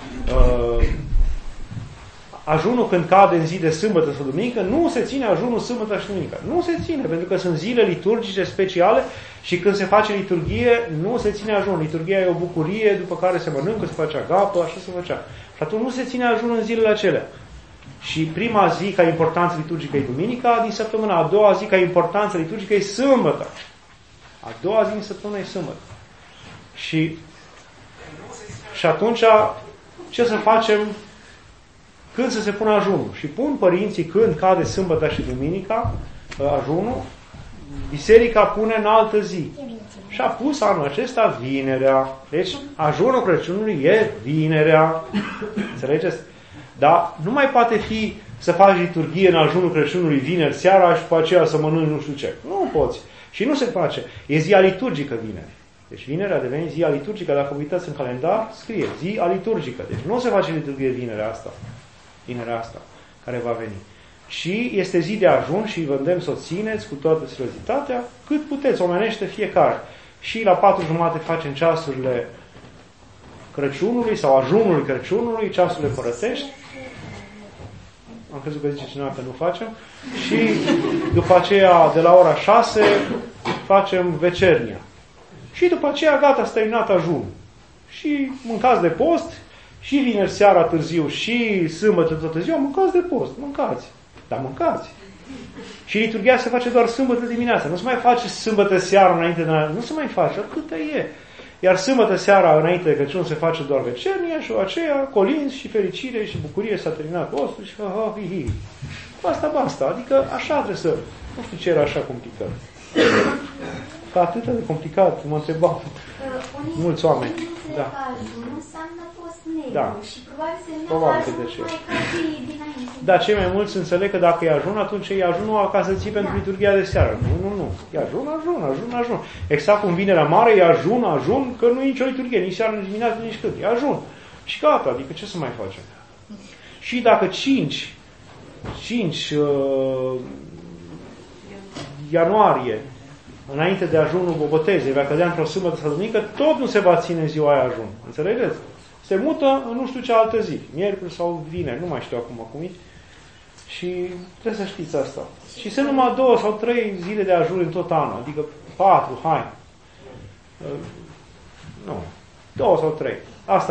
Speaker 1: ajunul când cade în zi de sâmbătă sau duminică, nu se ține ajunul sâmbătă și duminică. Nu se ține, pentru că sunt zile liturgice speciale și când se face liturghie, nu se ține ajun. Liturghia e o bucurie, după care se mănâncă, se face agapă, așa se făcea. Și atunci nu se ține ajun în zilele acelea. Și prima zi ca importanță liturgică e duminica din săptămână, a doua zi ca importanță liturgică e sâmbătă. A doua zi din săptămână e sâmbătă. Și atunci, ce să facem când să se pună ajunul? Și pun părinții când cade sâmbătă și duminica ajunul, biserica pune în altă zi. Și a pus anul acesta vinerea. Deci ajunul Crăciunului e vinerea. Înțelegeți? Dar nu mai poate fi să faci liturghie în ajunul Crăciunului vineri seara și după aceea să mănânci nu știu ce. Nu poți. Și nu se face. E ziua liturgică vineri. Deci vinerea devine ziua liturgică. Dacă uitați în calendar, scrie ziua liturgică. Deci nu se face liturghie vinerea asta care va veni. Și este zi de ajun și vă îndemn să o țineți cu toată seriozitatea, cât puteți, omenește fiecare. Și la 4:30 facem ceasurile Crăciunului sau ajunul Crăciunului, ceasurile părătești. Am crezut că zice cineva că nu facem. Și după aceea, de la ora 6, facem vecernia. Și după aceea, gata, s-a terminat ajunul. Și mâncați de post, și vineri seara târziu, și sâmbătă toată ziua, mâncați de post, mâncați. Dar mâncați. Și liturghia se face doar sâmbătă dimineața. Nu se mai face sâmbătă seara înainte de... Nu se mai face, atâta e. Iar sâmbătă seara înainte de Crăciun se face doar vecernia și aceea colinzi și fericire și bucurie, s-a terminat postul și hi. Basta. Adică așa trebuie să... Nu știu ce era așa complicat. Că atât de complicat, mă întrebam mulți oameni. Da. Da.
Speaker 3: Și probabil să
Speaker 1: de ce. Da, cei mai mulți înțeleg că dacă e ajun, atunci e ajunul ca să ții pentru liturghia de seară. Nu. E ajun. Exact cum vinerea mare e ajun, că nu e nicio liturghie, nici seară, nici dimineață, nici cât. E ajun. Și gata, adică ce să mai facem? Și dacă 5 ianuarie, înainte de ajunul Bobotezei, va cădea într-o sâmbătă sau duminică, tot nu se va ține în ziua aia ajun. Înțelegeți? Se mută în nu știu ce altă zi. Miercuri sau vineri, nu mai știu acum cum e. Și trebuie să știți asta. Și sunt numai 2 sau 3 zile de ajun în tot anul. Adică 4, hai. Nu. 2 sau 3. Asta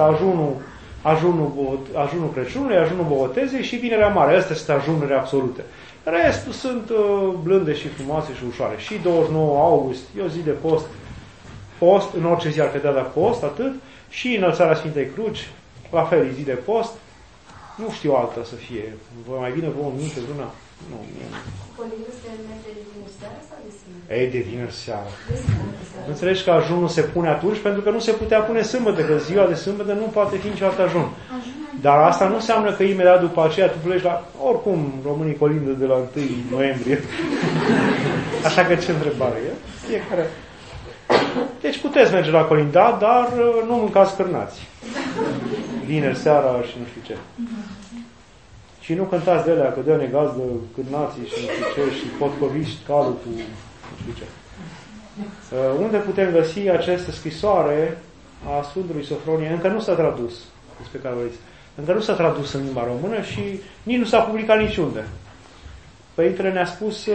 Speaker 1: ajunul Crăciunului, ajunul Bobotezei și Vinerea Mare. Astea sunt ajunurile absolute. Restul sunt blânde și frumoase și ușoare. Și 29 august, e o zi de post, în orice zi ar cădea de post, atât. Și înălțarea Sfintei Cruci, la fel, zi de post. Nu știu altă să fie. Vă mai bine vouă în minte vreuna? Nu.
Speaker 3: Colinul se merge de vineri seara sau de sâmbătă?
Speaker 1: Ei, de vineri seara. Înțelegi că ajunul se pune atunci pentru că nu se putea pune sâmbătă, că ziua de sâmbătă nu poate fi niciodată ajun. Dar asta nu înseamnă că imediat după aceea tu pleci la... Oricum, românii colindă de la 1 noiembrie. Așa că ce întrebare e? Fiecare... Deci puteți merge la colindat, dar nu mâncați cârnați. Vineri seara și nu știu ce. Și nu cântați de alea, că dă negazdă cârnații și nu știu ce, și potcoviști calul cu nu știu ce. Unde putem găsi această scrisoare a Sfântului Sofronie? Încă nu s-a tradus, despre care vorbiți. Încă nu s-a tradus în limba română și nici nu s-a publicat niciunde. Părintele ne-a spus,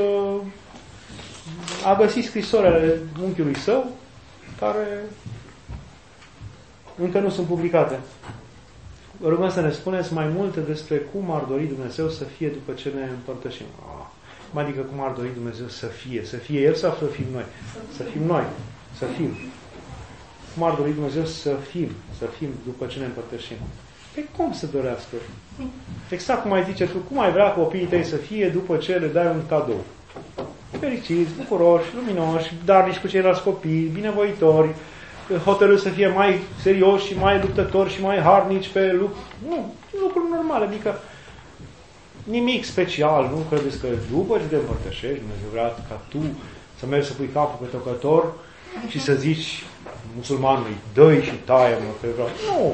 Speaker 1: a găsit scrisorile unchiului său, care încă nu sunt publicate. Vă rugăm să ne spuneți mai multe despre cum ar dori Dumnezeu să fie după ce ne împărtășim. Adică cum ar dori Dumnezeu să fie? Să fie El sau să fim noi? Să fim noi. Să fim. Cum ar dori Dumnezeu să fim după ce ne împărtășim? Pe cum să dorească? Exact cum ai zice tu, cum ai vrea copiii tăi să fie după ce le dai un cadou? Fericiți, bucuroși, luminoși, darnici cu ceilalți copii, binevoitori, hotărâți să fie mai serioși și mai luptători și mai harnici pe lucruri. Nu, lucruri normale, adică nimic special. Nu credeți că după ce te împărtășești, Dumnezeu vrea ca tu să mergi să pui capul pe tocător și să zici musulmanului, dă-i și taie-mă pe vreau.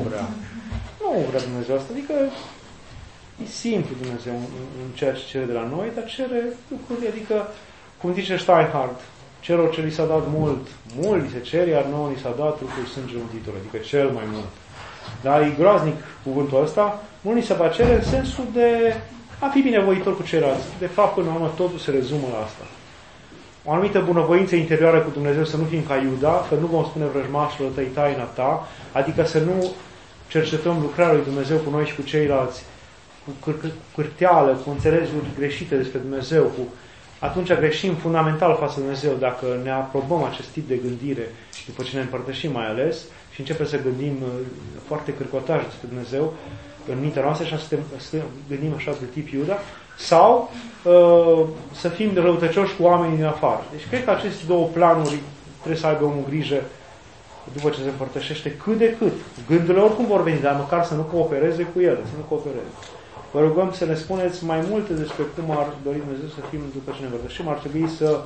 Speaker 1: Nu vrea Dumnezeu asta. Adică e simplu Dumnezeu în ceea ce cere de la noi, dar cere lucruri, adică, cum zice Steinhardt, celor ce li s-a dat mult li se cere, iar nouă li s-a dat lucruri sânge mântuitor, adică cel mai mult. Dar e groaznic cuvântul ăsta, nu li se va cere în sensul de a fi binevoitor cu ceilalți. De fapt, până la urmă, totul se rezumă la asta. O anumită bunăvoință interioară cu Dumnezeu, să nu fim ca Iuda, că nu vom spune vrăjmașilor tăi taina ta, adică să nu cercetăm lucrarea lui Dumnezeu cu noi și cu ceilalți, cu cârteală, cu înțelegeri greșite despre Dumnezeu, atunci greșim fundamental față de Dumnezeu dacă ne aprobăm acest tip de gândire după ce ne împărtășim mai ales și începem să gândim foarte cârcotaj despre Dumnezeu în mintea noastră și să gândim așa de tip Iuda, sau să fim de răutăcioși cu oamenii din afară. Deci cred că aceste două planuri trebuie să aibă omul grijă după ce se împărtășește cât de cât. Gândurile oricum vor veni, dar măcar să nu coopereze cu ele, să nu coopereze. Vă rugăm să ne spuneți mai multe despre cum ar dori Dumnezeu să fim după ce ne împărtășim. Ar trebui să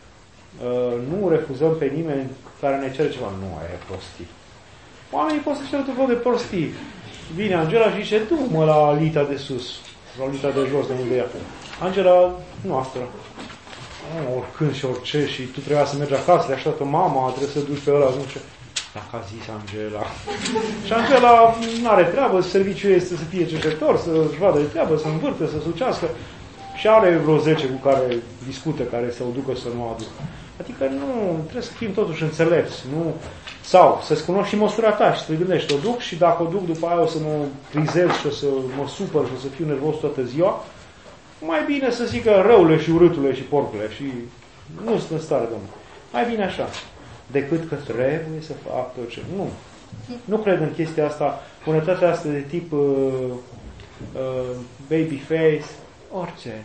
Speaker 1: nu refuzăm pe nimeni care ne cere ceva. Nu, aia e prostii. Oamenii pot să ceră tot felul de prostii. Vine Angela și zice, du-mă la lita de sus, la lita de jos, de unde ea. Angela noastră. Oricând și orice, și tu trebuia să mergi acasă, le așteaptă mama, trebuie să duci pe ăla, nu știu. Dacă a zis Angela. Și Angela nu are treabă, serviciul este să fie cercetător, să-și vadă de treabă, să învârte, să sucească. Și are vreo 10 cu care discută, care să o ducă să nu o aducă. Adică nu, trebuie să fim totuși înțelepți. Nu? Sau să-ți cunoști și măsura ta și să te gândești, o duc și dacă o duc după aia o să mă prizez și o să mă supăr și o să fiu nervos toată ziua, mai bine să zică răule și urâtule și porcule și nu sunt în stare, Domnule. Mai bine așa, decât că trebuie să fac tot ce. Nu. Nu cred în chestia asta, bunătatea asta de tip baby face, orice.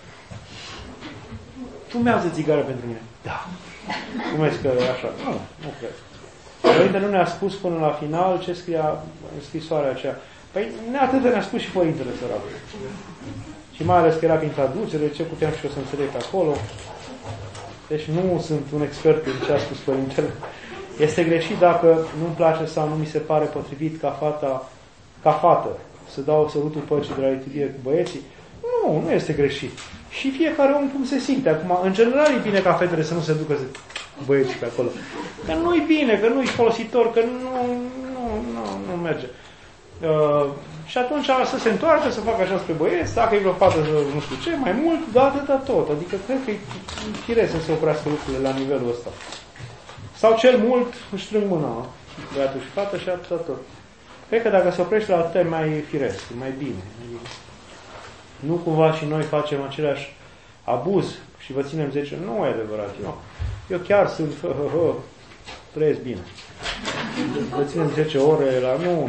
Speaker 1: Fumează țigară pentru mine. Da. Fumezi că așa. Nu cred. Părintele nu ne-a spus până la final ce scria în scrisoarea aceea. Păi atât ne-a spus și Părintele sărac. Și mai ales că era prin traducere, ce puteam și eu să înțeleg acolo. Deci nu sunt un expert în ce a spus Părintele. Este greșit dacă nu-mi place sau nu mi se pare potrivit ca fată să dau sărutul păcii de la liturghie cu băieții. Nu este greșit. Și fiecare om cum se simte. Acum, în general e bine ca fetele să nu se ducă cu băieții pe acolo. Că nu-i bine, că nu-i folositor, că nu merge. Și atunci să se întoarcă, să facă așa spre băieți, dacă e vreo fată, nu știu ce, mai mult, da, atâta tot. Adică cred că e firesc să se oprească lucrurile la nivelul ăsta. Sau cel mult își strâng mâna, băiatul și fată și atâta tot. Cred că dacă se oprește la atât, mai firesc, mai bine. Nu cumva și noi facem același abuz și vă ținem 10, nu e adevărat. Eu chiar sunt, trăiesc bine. Vă ținem 10 ore la... Nu.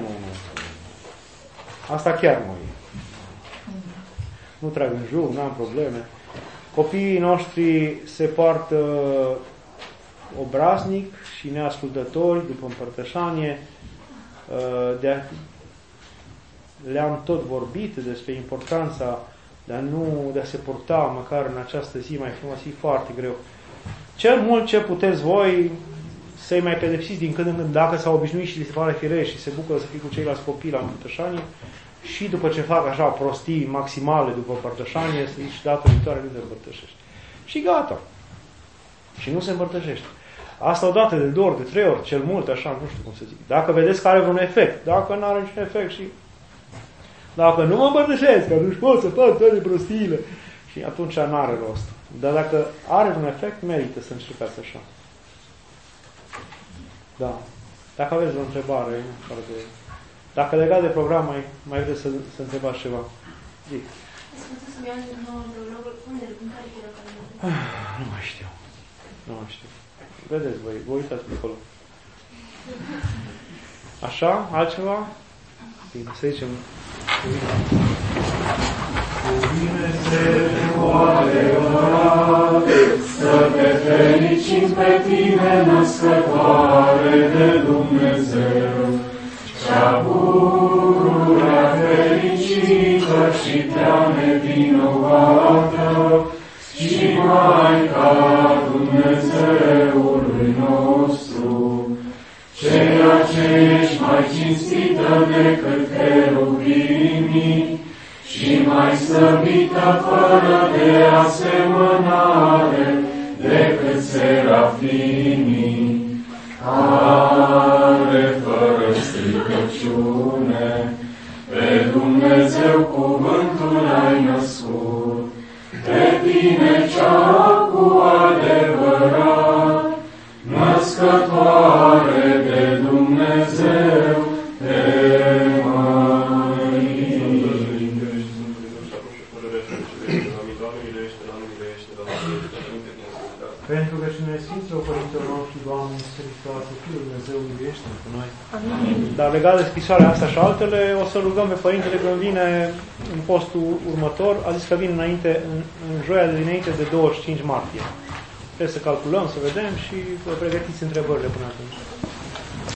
Speaker 1: Asta chiar nu e. Nu trag în jur, n-am probleme. Copiii noștri se poartă obraznic și neascultători după împărtășanie. Le-am tot vorbit despre importanța de a se purta măcar în această zi mai frumos, e foarte greu. Cel mult ce puteți voi să-i mai pedepsiți din când în când, dacă s-au obișnuit și li se pare firesc și se bucură să fie cu ceilalți copii la împărtășanie, și după ce fac așa prostii maximale după părtășanie, să zici, data viitoare nu te împărtășești. Și gata. Și nu se împărtășește. Asta odată, de 2 ori, de 3 ori, cel mult, așa, nu știu cum să zic. Dacă vedeți că are vreun efect, dacă nu are niciun efect și dacă nu mă împărtășesc, că nu-și pot să fac toate prostiile, și atunci nu are rost. Dar dacă are un efect, merită să încercați așa. Da. Dacă aveți o întrebare, dacă legat de program mai vreți să întrebați ceva. Zic. Nu mai știu. Nu mai știu. Vedeți voi, vă uitați pe acolo. Așa? Altceva? Bine, să zicem.
Speaker 4: Dumnezeu adevărat, să te fericim pe tine, născătoare de Dumnezeu, cea pururea fericită și prea nevinovată, și Maica Dumnezeului nostru, ceea ce ești mai cinstită decât cherubimii și mai slăvită fără de asemănare decât serafimii, care fără stricăciune pe Dumnezeu cuvântul ai născut, pe tine cea cu adevărat, născătoare de Dumnezeu, te
Speaker 1: Pentru că și noi Sfinților Părinților noștri, Doamne, Hristos, Fiul Dumnezeu, iubește cu noi.
Speaker 3: Amin.
Speaker 1: Dar legat de scrisoarea asta și altele, o să rugăm pe Părintele când vine în postul următor. A zis că vine înainte, în joia de dinainte de 25 martie. Trebuie să calculăm, să vedem și vă pregătiți întrebările până atunci.